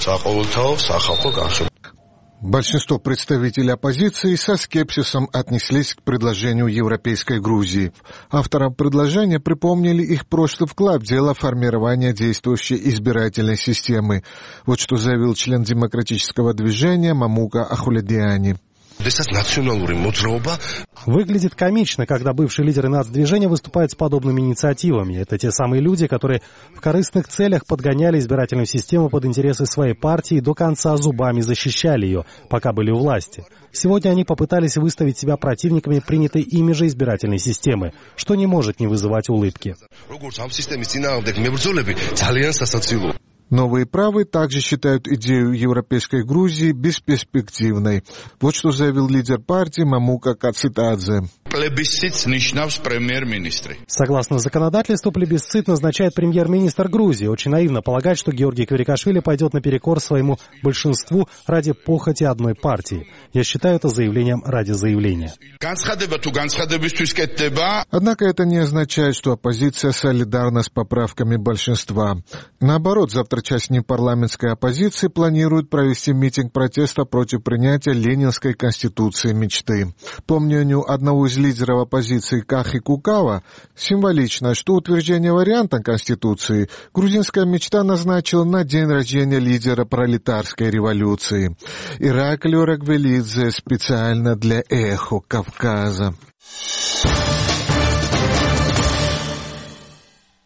Большинство представителей оппозиции со скепсисом отнеслись к предложению Европейской Грузии. Авторам предложения припомнили их прошлый вклад в дело формирования действующей избирательной системы. Вот что заявил член демократического движения Мамука Ахуледиани. Выглядит комично, когда бывшие лидеры нацдвижения выступают с подобными инициативами. Это те самые люди, которые в корыстных целях подгоняли избирательную систему под интересы своей партии и до конца зубами защищали ее, пока были у власти. Сегодня они попытались выставить себя противниками принятой ими же избирательной системы, что не может не вызывать улыбки. Новые правые также считают идею Европейской Грузии бесперспективной. Вот что заявил лидер партии Мамука Кацитадзе. Согласно законодательству, плебисцит назначает премьер-министр Грузии. Очень наивно полагать, что Георгий Кварикашвили пойдет наперекор своему большинству ради похоти одной партии. Я считаю это заявлением ради заявления. Однако это не означает, что оппозиция солидарна с поправками большинства. Наоборот, завтра часть непарламентской оппозиции планирует провести митинг протеста против принятия Ленинской конституции мечты. По мнению одного из лидеров оппозиции Кахи Кукава, символично, что утверждение варианта Конституции грузинская мечта назначила на день рождения лидера пролетарской революции. Ираклий Рагвелидзе специально для «Эхо Кавказа».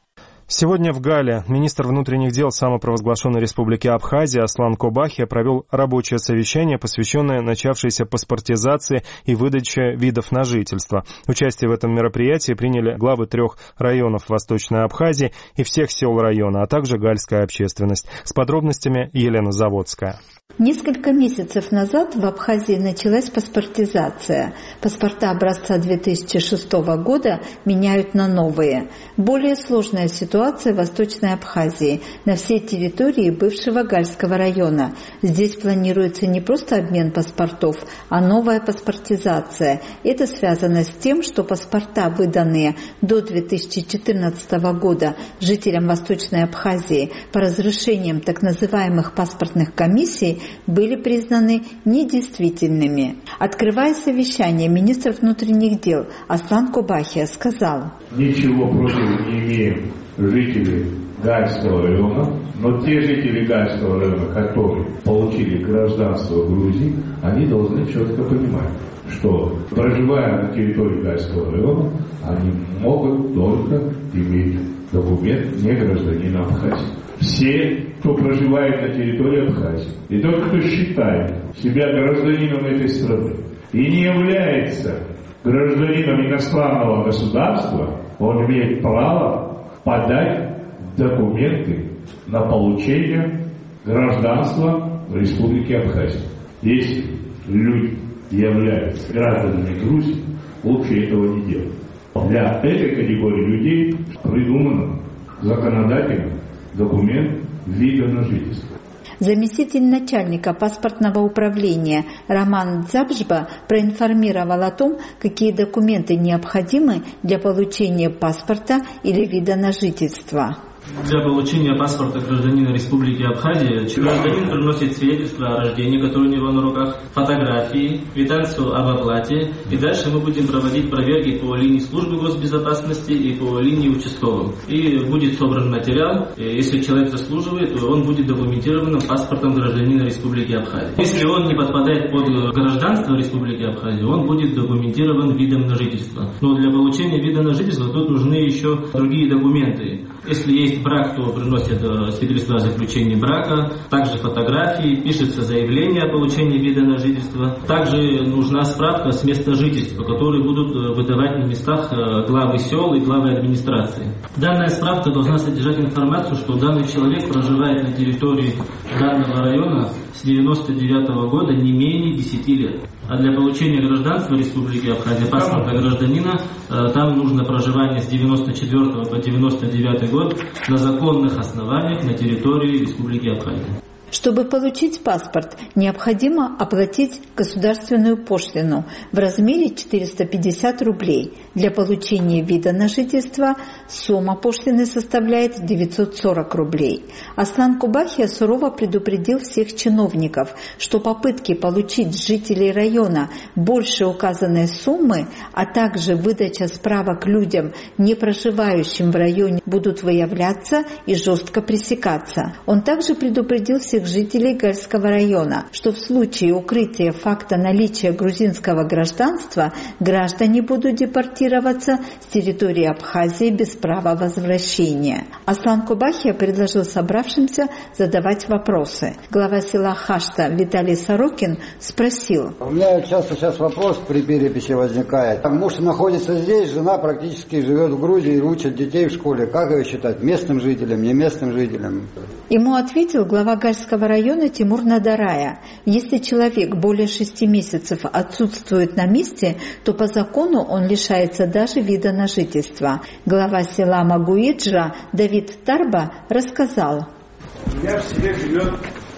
Сегодня в Гале министр внутренних дел самопровозглашенной республики Абхазия Аслан Кобахия провел рабочее совещание, посвященное начавшейся паспортизации и выдаче видов на жительство. Участие в этом мероприятии приняли главы трех районов Восточной Абхазии и всех сел района, а также гальская общественность. С подробностями Елена Заводская. Несколько месяцев назад в Абхазии началась паспортизация. Паспорта образца две тысячи шестого года меняют на новые. Более сложная ситуация в Восточной Абхазии, на всей территории бывшего Гальского района. Здесь планируется не просто обмен паспортов, а новая паспортизация. Это связано с тем, что паспорта, выданные до две тысячи четырнадцатого года жителям Восточной Абхазии по разрешениям так называемых паспортных комиссий, были признаны недействительными. Открывая совещание, министр внутренних дел Аслан Кобахия сказал: «Ничего против не имеем жителей Гальского района, но те жители Гальского района, которые получили гражданство Грузии, они должны четко понимать, что, проживая на территории Гальского района, они могут только иметь документ не гражданина Абхазии. Все, кто проживает на территории Абхазии, и тот, кто считает себя гражданином этой страны и не является гражданином иностранного государства, он имеет право подать документы на получение гражданства в Республике Абхазия. Если люди являются гражданами Грузии, лучше этого не делать. Для этой категории людей придумано законодательно документ вида на жительство. Заместитель начальника паспортного управления Роман Дзабжба проинформировал о том, какие документы необходимы для получения паспорта или вида на жительство. Для получения паспорта гражданина Республики Абхазия гражданин приносит свидетельство о рождении, которое у него на руках, фотографии, квитанцию об оплате. И дальше мы будем проводить проверки по линии службы госбезопасности и по линии участковым. И будет собран материал. Если человек заслуживает, то он будет документированным паспортом гражданина Республики Абхазия. Если он не подпадает под гражданство Республики Абхазия, он будет документирован видом на жительство. Но для получения вида на жительство тут нужны еще другие документы. Если есть брак, то приносят свидетельство о заключении брака, также фотографии, пишется заявление о получении вида на жительство. Также нужна справка с места жительства, которые будут выдавать на местах главы сел и главы администрации. Данная справка должна содержать информацию, что данный человек проживает на территории данного района с девяносто девятого года не менее десяти лет. А для получения гражданства Республики Абхазия, паспорта гражданина, там нужно проживание с девяносто четвёртого по девяносто девятый год на законных основаниях на территории Республики Абхазия. Чтобы получить паспорт, необходимо оплатить государственную пошлину в размере четыреста пятьдесят рублей. Для получения вида на жительство сумма пошлины составляет девятьсот сорок рублей. Аслан Кобахия сурово предупредил всех чиновников, что попытки получить с жителей района больше указанной суммы, а также выдача справок людям, не проживающим в районе, будут выявляться и жестко пресекаться. Он также предупредил всех жителей Гальского района, что в случае укрытия факта наличия грузинского гражданства граждане будут депортироваться с территории Абхазии без права возвращения. Аслан Кобахия предложил собравшимся задавать вопросы. Глава села Хашта Виталий Сорокин спросил: У меня часто сейчас вопрос при переписи возникает. Муж находится здесь, жена практически живет в Грузии и учит детей в школе. Как ее считать? Местным жителем, не местным жителем? Ему ответил глава Гальского района Тимур Надарая: если человек более шести месяцев отсутствует на месте, то по закону он лишается даже вида на жительство. Глава села Магуиджа Давид Тарба рассказал: У меня в селе живет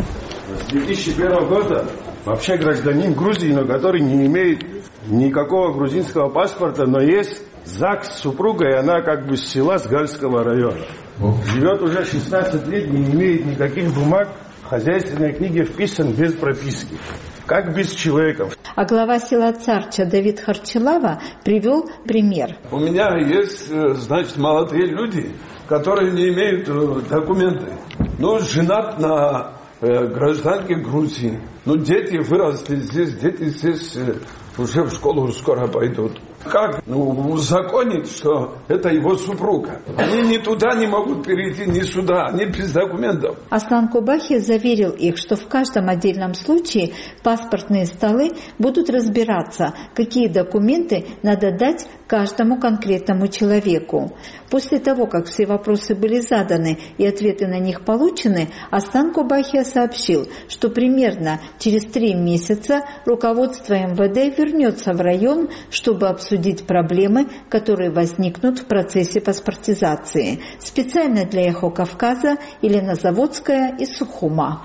с две тысячи первого года вообще гражданин Грузии, но который не имеет никакого грузинского паспорта, но есть ЗАГС с супругой, она как бы с села, с Гальского района. Живет уже шестнадцать лет, не имеет никаких бумаг, в хозяйственной книге вписан без прописки. Как без человека. А глава села Царча Давид Харчелава привел пример. У меня есть, значит, молодые люди, которые не имеют документы. Ну, женат на э, гражданке Грузии. Ну, дети выросли здесь, дети здесь э, уже в школу скоро пойдут. Как ну, узаконить, что это его супруга? Они ни туда не могут перейти, ни сюда, они без документов. Аслан Кубахи заверил их, что в каждом отдельном случае паспортные столы будут разбираться, какие документы надо дать каждому конкретному человеку. После того, как все вопросы были заданы и ответы на них получены, Аслан Кубахи сообщил, что примерно через три месяца руководство эм вэ дэ вернется в район, чтобы обсудить проблемы, которые возникнут в процессе паспортизации. Специально для «Эхо Кавказа» Елена Заводская из Сухума.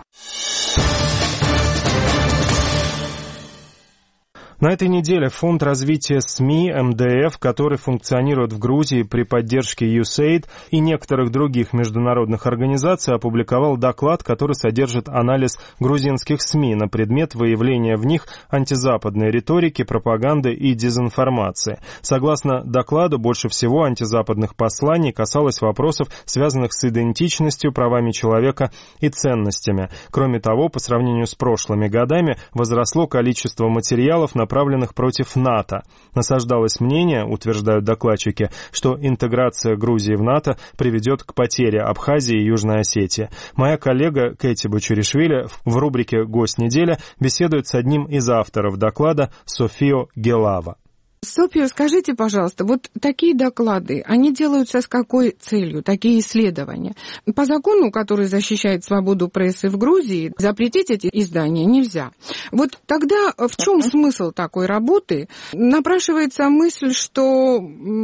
На этой неделе Фонд развития СМИ эм дэ эф, который функционирует в Грузии при поддержке ю эс эй ай ди и некоторых других международных организаций, опубликовал доклад, который содержит анализ грузинских СМИ на предмет выявления в них антизападной риторики, пропаганды и дезинформации. Согласно докладу, больше всего антизападных посланий касалось вопросов, связанных с идентичностью, правами человека и ценностями. Кроме того, по сравнению с прошлыми годами возросло количество материалов, направленных против НАТО. Насаждалось мнение, утверждают докладчики, что интеграция Грузии в НАТО приведет к потере Абхазии и Южной Осетии. Моя коллега Кэти Бачуришвили в рубрике «Гость недели» беседует с одним из авторов доклада Софио Гелава. София, скажите, пожалуйста, вот такие доклады, они делаются с какой целью, такие исследования? По закону, который защищает свободу прессы в Грузии, запретить эти издания нельзя. Вот тогда в чем смысл такой работы? Напрашивается мысль, что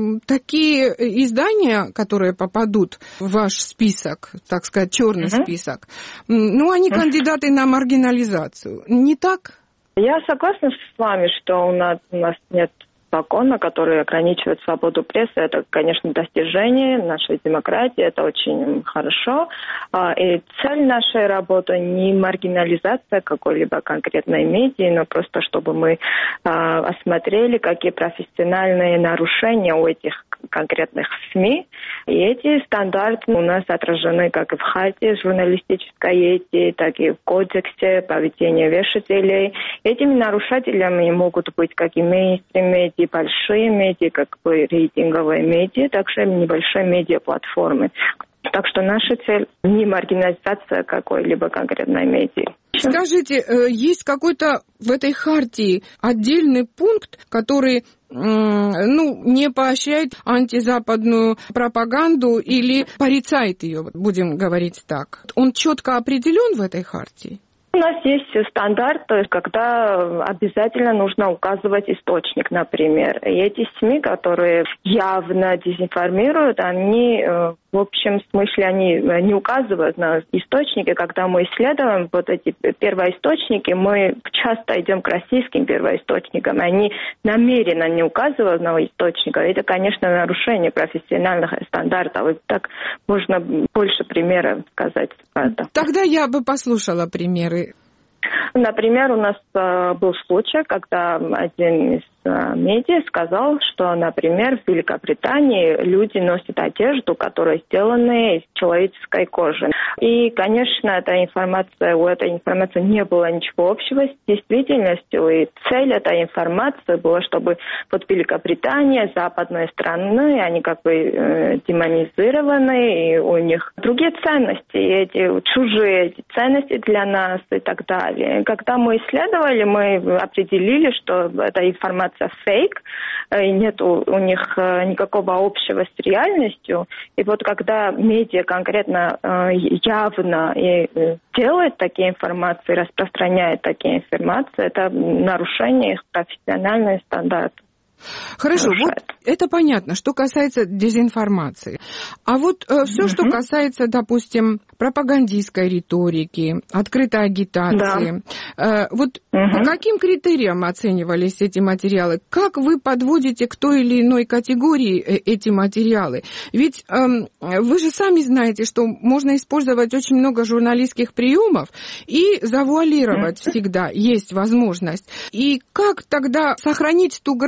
такие издания, которые попадут в ваш список, так сказать, черный uh-huh. список, ну, они кандидаты на маргинализацию. Не так? Я согласна с вами, что у нас, у нас нет закона, который ограничивает свободу прессы. Это, конечно, достижение нашей демократии, это очень хорошо. И цель нашей работы не маргинализация какой-либо конкретной медиа, но просто чтобы мы осмотрели, какие профессиональные нарушения у этих конкретных СМИ. И эти стандарты у нас отражены как и в хартии журналистической этики, так и в кодексе поведения вещателей. Этими нарушителями могут быть как и мейнстрим медиа, большие медиа, как бы рейтинговые медиа, также небольшие медиаплатформы. Так что наша цель не маргинализация какой-либо конкретной медиа. Скажите, есть какой-то в этой хартии отдельный пункт, который ну, не поощряет антизападную пропаганду или порицает ее, будем говорить так? Он четко определен в этой хартии? У нас есть стандарт, то есть когда обязательно нужно указывать источник, например. И эти СМИ, которые явно дезинформируют, они в общем смысле они не указывают на источники. Когда мы исследуем вот эти первоисточники, мы часто идем к российским первоисточникам. Они намеренно не указывают на источника. Это, конечно, нарушение профессиональных стандартов. И так можно больше примеров сказать. Тогда я бы послушала примеры. Например, у нас э, был случай, когда один из э, медиа сказал, что, например, в Великобритании люди носят одежду, которая сделана из человеческой кожи. И, конечно, эта информация, у этой информации не было ничего общего с действительностью. И цель этой информации была, чтобы вот Великобритания, западные страны, они как бы э, демонизированы, и у них другие ценности, и эти чужие эти ценности для нас и так далее. Когда мы исследовали, мы определили, что эта информация фейк, и нет у, у них никакого общего с реальностью. И вот когда медиа конкретно явно и делает такие информации, распространяет такие информации, это нарушение их профессиональных стандартов. Хорошо, нарушает. Вот это понятно, что касается дезинформации. А вот э, все, uh-huh. что касается, допустим, пропагандистской риторики, открытой агитации, да. э, вот uh-huh. по каким критериям оценивались эти материалы? Как вы подводите к той или иной категории эти материалы? Ведь э, вы же сами знаете, что можно использовать очень много журналистских приемов и завуалировать uh-huh. всегда есть возможность. И как тогда сохранить ту грань,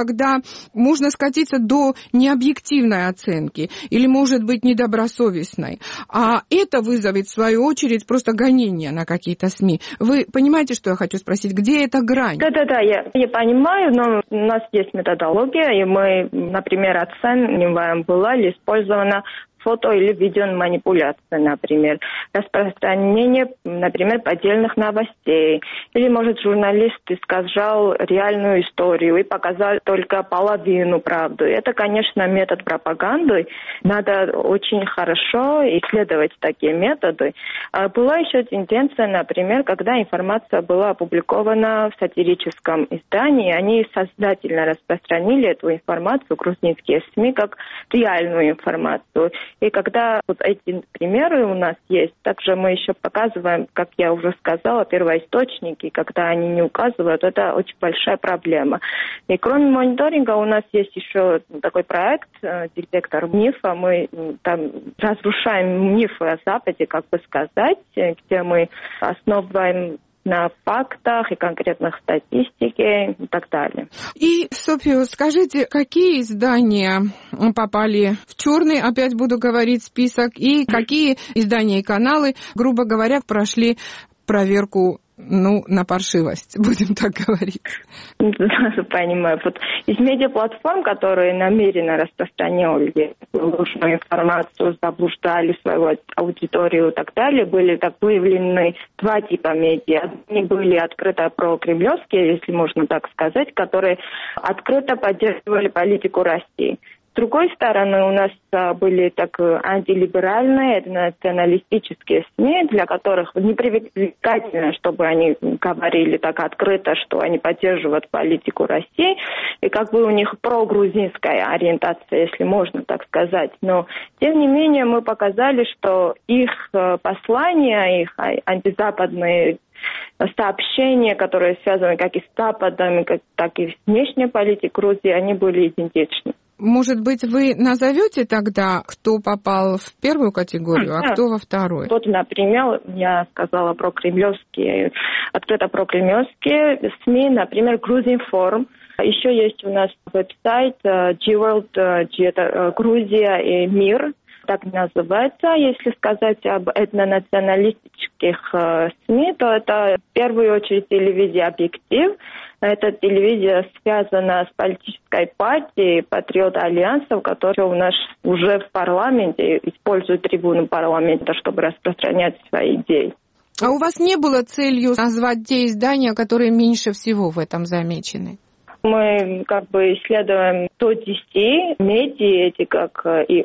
когда можно скатиться до необъективной оценки или, может быть, недобросовестной. А это вызовет, в свою очередь, просто гонение на какие-то СМИ. Вы понимаете, что я хочу спросить? Где эта грань? Да-да-да, я, я понимаю, но у нас есть методология, и мы, например, оцениваем, была ли использована фото- или видеоманипуляция, например, распространение, например, поддельных новостей. Или, может, журналист искажал реальную историю и показал только половину правды. Это, конечно, метод пропаганды. Надо очень хорошо исследовать такие методы. Была еще тенденция, например, когда информация была опубликована в сатирическом издании, они сознательно распространили эту информацию, грузинские СМИ, как реальную информацию. И когда вот эти примеры у нас есть, также мы еще показываем, как я уже сказала, первоисточники, когда они не указывают, это очень большая проблема. И кроме мониторинга у нас есть еще такой проект «Детектор мифа». Мы там разрушаем мифы о Западе, как бы сказать, где мы основываем на фактах и конкретных статистике и так далее. И, Софья, скажите, какие издания попали в черный, опять буду говорить, список, и какие издания и каналы, грубо говоря, прошли проверку, ну, на паршивость, будем так говорить? Понимаю. Вот из медиаплатформ, которые намеренно распространяли ложную информацию, заблуждали свою аудиторию и так далее, были так выявлены два типа медиа. Они были открыто прокремлевские, если можно так сказать, которые открыто поддерживали политику России. С другой стороны, у нас были так антилиберальные, националистические СМИ, для которых непривлекательно, чтобы они говорили так открыто, что они поддерживают политику России, и как бы у них прогрузинская ориентация, если можно так сказать. Но, тем не менее, мы показали, что их послания, их антизападные сообщения, которые связаны как и с Западом, так и с внешней политикой Грузии, они были идентичны. Может быть, вы назовете тогда, кто попал в первую категорию, а кто во вторую? Вот, например, я сказала про кремлевские, открыто про кремлевские СМИ, например, Грузинформ. Еще есть у нас веб-сайт G-World, это Грузия и мир, так называется. Если сказать об этнонационалистических СМИ, то это в первую очередь телевизия «Объектив». Эта телевизия связана с политической партией «Патриот Альянсов», которая у нас уже в парламенте, использует трибуну парламента, чтобы распространять свои идеи. А у вас не было целью назвать те издания, которые меньше всего в этом замечены? Мы как бы исследуем до десяти медиа, эти как и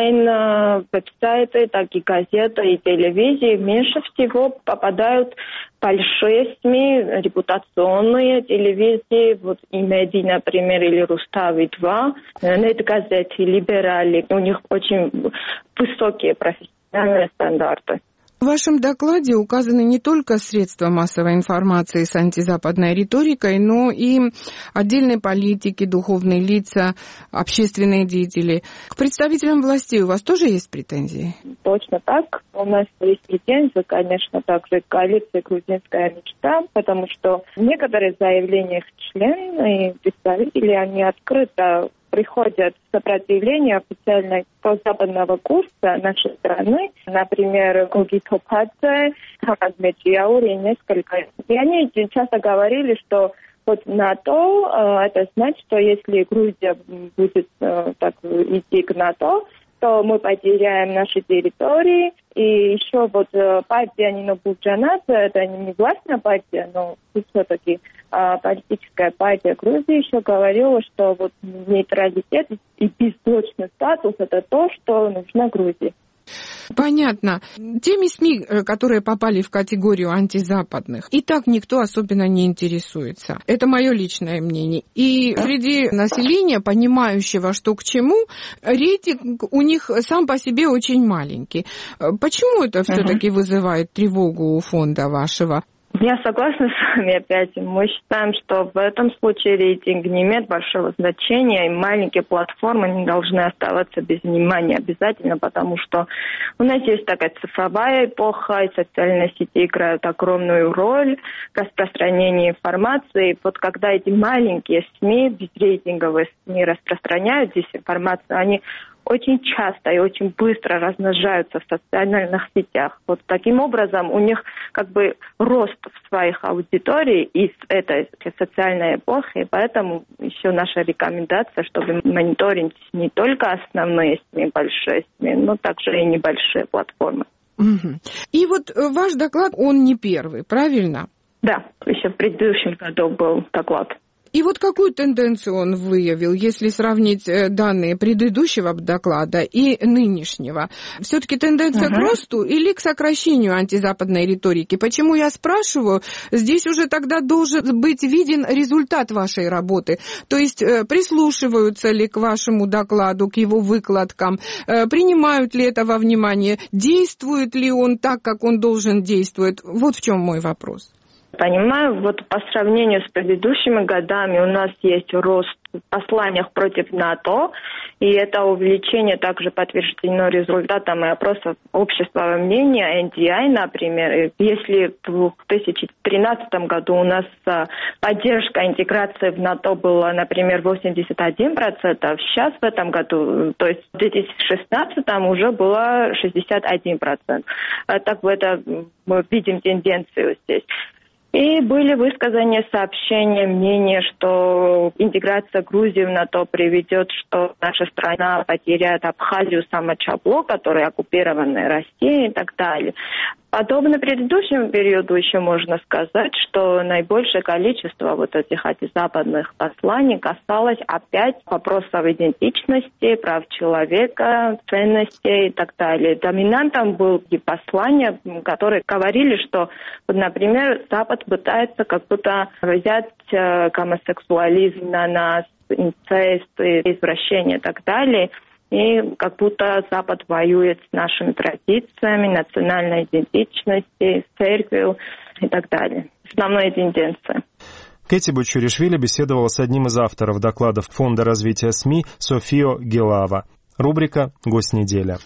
онлайн веб-сайты, так и газеты, и телевизии. Меньше всего попадают большие СМИ, репутационные телевизии, вот и Меди, например, или Рустави два, Нет-газеты, Либерали. У них очень высокие профессиональные стандарты. В вашем докладе указаны не только средства массовой информации с антизападной риторикой, но и отдельные политики, духовные лица, общественные деятели. К представителям властей у вас тоже есть претензии? Точно так. У нас есть претензии, конечно, также к коалиции «Грузинская мечта», потому что некоторые заявления их членов и представители, они открыто приходят сопротивление официально прозападного курса нашей страны, например, Гуги Топадзе, Хамадмеджияур и несколько. И они часто говорили, что вот НАТО, это значит, что если Грузия будет так идти к НАТО, то мы потеряем наши территории. И еще вот партия Нино Бурджанадзе, это не властная партия, но все-таки политическая партия Грузии еще говорила, что вот нейтралитет и бессрочный статус – это то, что нужно Грузии. Понятно. Теми СМИ, которые попали в категорию антизападных, и так никто особенно не интересуется. Это мое личное мнение. И среди населения, понимающего, что к чему, рейтинг у них сам по себе очень маленький. Почему это все-таки вызывает тревогу у фонда вашего? Я согласна с вами опять. Мы считаем, что в этом случае рейтинг не имеет большого значения, и маленькие платформы не должны оставаться без внимания обязательно, потому что у нас есть такая цифровая эпоха, и социальные сети играют огромную роль в распространении информации. Вот когда эти маленькие СМИ, безрейтинговые СМИ распространяют дезинформацию, они очень часто и очень быстро размножаются в социальных сетях. Вот таким образом у них как бы рост в своих аудиториях из этой социальной эпохи, и поэтому еще наша рекомендация, чтобы мониторить не только основные СМИ, большие СМИ, но также и небольшие платформы. Угу. И вот ваш доклад, он не первый, правильно? Да, еще в предыдущем году был доклад. И вот какую тенденцию он выявил, если сравнить данные предыдущего доклада и нынешнего? Все-таки тенденция uh-huh. к росту или к сокращению антизападной риторики? Почему я спрашиваю? Здесь уже тогда должен быть виден результат вашей работы. То есть прислушиваются ли к вашему докладу, к его выкладкам, принимают ли это во внимание, действует ли он так, как он должен действовать? Вот в чем мой вопрос. Понимаю, вот по сравнению с предыдущими годами у нас есть рост в посланиях против НАТО, и это увеличение также подтверждено результатами опросов общественного мнения, эн ди ай, например. Если в две тысячи тринадцатом году у нас поддержка интеграции в НАТО была, например, восемьдесят один процент, а сейчас в этом году, то есть в две тысячи шестнадцатом уже было шестьдесят один процент. Так вот, это мы видим тенденцию здесь. И были высказаны сообщения, мнения, что интеграция Грузии в НАТО приведет, что наша страна потеряет Абхазию, Самочабло, которые оккупированы Россией и так далее. Подобно предыдущему периоду еще можно сказать, что наибольшее количество вот этих антизападных посланий касалось опять вопросов идентичности, прав человека, ценностей и так далее. Доминантом были послания, которые говорили, что, вот, например, Запад пытается как будто взять э, гомосексуализм на нас, инцест, извращение и так далее. И как будто Запад воюет с нашими традициями, национальной идентичностью, церковью и так далее. Основная тенденция. Кэти Бочуришвили беседовала с одним из авторов докладов Фонда развития СМИ Софио Гелава. Рубрика «Гость недели».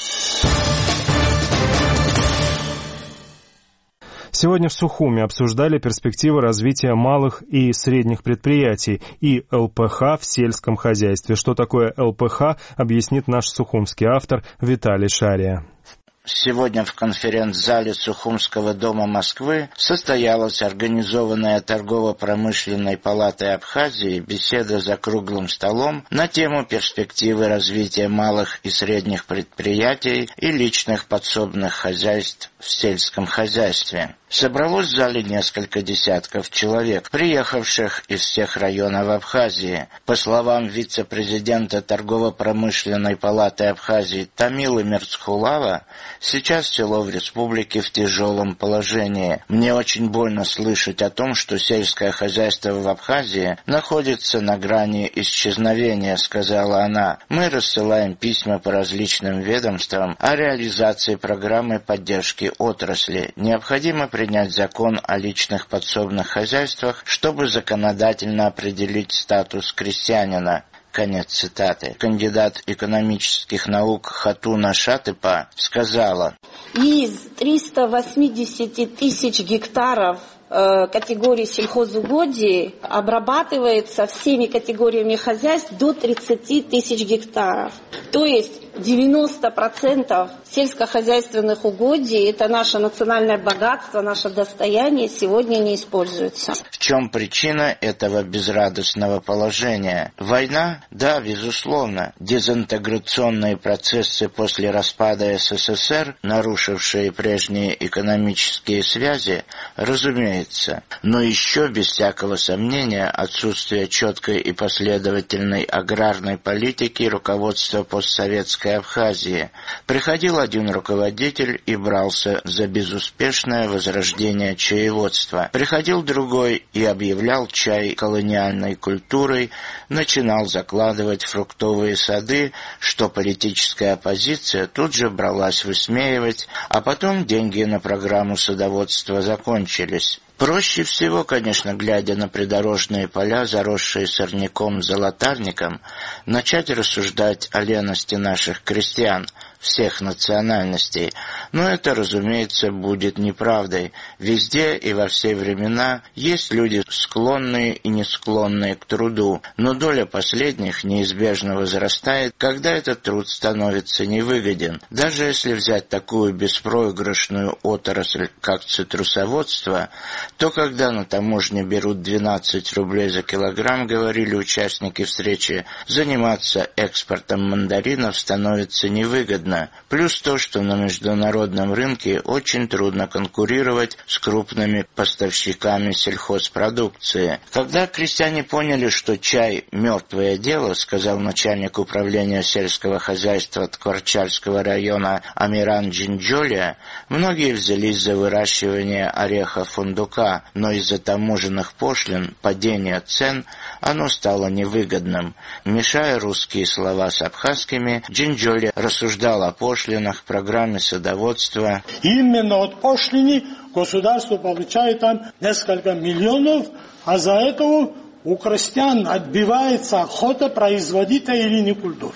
Сегодня в Сухуми обсуждали перспективы развития малых и средних предприятий и эл пэ ха в сельском хозяйстве. Что такое эл пэ ха, объяснит наш сухумский автор Виталий Шария. Сегодня в конференц-зале Сухумского дома Москвы состоялась организованная торгово-промышленной палатой Абхазии беседа за круглым столом на тему перспективы развития малых и средних предприятий и личных подсобных хозяйств в сельском хозяйстве. Собралось в зале несколько десятков человек, приехавших из всех районов Абхазии. По словам вице-президента торгово-промышленной палаты Абхазии Тамилы Мерцхулава, сейчас село в республике в тяжелом положении. Мне очень больно слышать о том, что сельское хозяйство в Абхазии находится на грани исчезновения, сказала она. Мы рассылаем письма по различным ведомствам о реализации программы поддержки отрасли. Необходимо принять закон о личных подсобных хозяйствах, чтобы законодательно определить статус крестьянина. Конец цитаты. Кандидат экономических наук Хатуна Шатыпа сказала: из триста восемьдесят тысяч гектаров э, категории сельхозугодий обрабатывается всеми категориями хозяйств до тридцать тысяч гектаров. То есть девяносто процентов сельскохозяйственных угодий – это наше национальное богатство, наше достояние, сегодня не используется. В чем причина этого безрадостного положения? Война? Да, безусловно. Дезинтеграционные процессы после распада эс эс эс эр, нарушившие прежние экономические связи, разумеется. Но еще, без всякого сомнения, отсутствие четкой и последовательной аграрной политики руководства постсоветской Северной Абхазии. Приходил один руководитель и брался за безуспешное возрождение чаеводства. Приходил другой и объявлял чай колониальной культурой, начинал закладывать фруктовые сады, что политическая оппозиция тут же бралась высмеивать, а потом деньги на программу садоводства закончились. Проще всего, конечно, глядя на придорожные поля, заросшие сорняком-золотарником, начать рассуждать о лености наших крестьян, всех национальностей. Но это, разумеется, будет неправдой. Везде и во все времена есть люди, склонные и не склонные к труду, но доля последних неизбежно возрастает, когда этот труд становится невыгоден. Даже если взять такую беспроигрышную отрасль, как цитрусоводство, то когда на таможне берут двенадцать рублей за килограмм, говорили участники встречи, заниматься экспортом мандаринов становится невыгодно. Плюс то, что на международном рынке очень трудно конкурировать с крупными поставщиками сельхозпродукции. Когда крестьяне поняли, что чай – мертвое дело, сказал начальник управления сельского хозяйства Ткварчальского района Амиран Джинджолия, многие взялись за выращивание ореха фундука, но из-за таможенных пошлин, падения цен, оно стало невыгодным. Мешая русские слова с абхазскими, Джинджолия рассуждал о пошлинах, программе садоводства. Именно от пошлины государство получает там несколько миллионов, а за этого у крестьян отбивается охота производить или не культуру.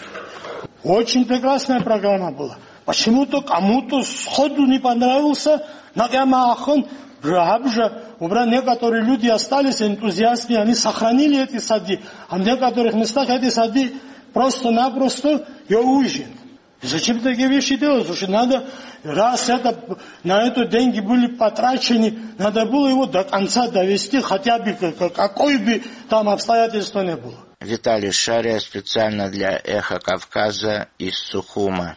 Очень прекрасная программа была. Почему-то кому-то сходу не понравился, но Ямахон Брабжа, убрал некоторые люди остались энтузиасты, они сохранили эти сады, а в некоторых местах эти сады просто-напросто и ужин. Зачем такие вещи делать? Слушай, надо, раз это, на это деньги были потрачены, надо было его до конца довести, хотя бы какой бы там обстоятельства не было. Виталий Шария специально для «Эхо Кавказа» из Сухума.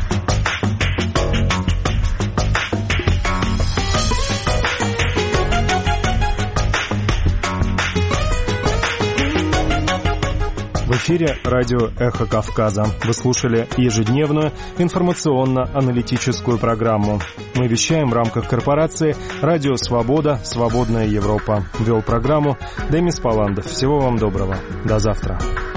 В эфире радио «Эхо Кавказа». Вы слушали ежедневную информационно-аналитическую программу. Мы вещаем в рамках корпорации «Радио Свобода. Свободная Европа». Вел программу Демис Паландов. Всего вам доброго. До завтра.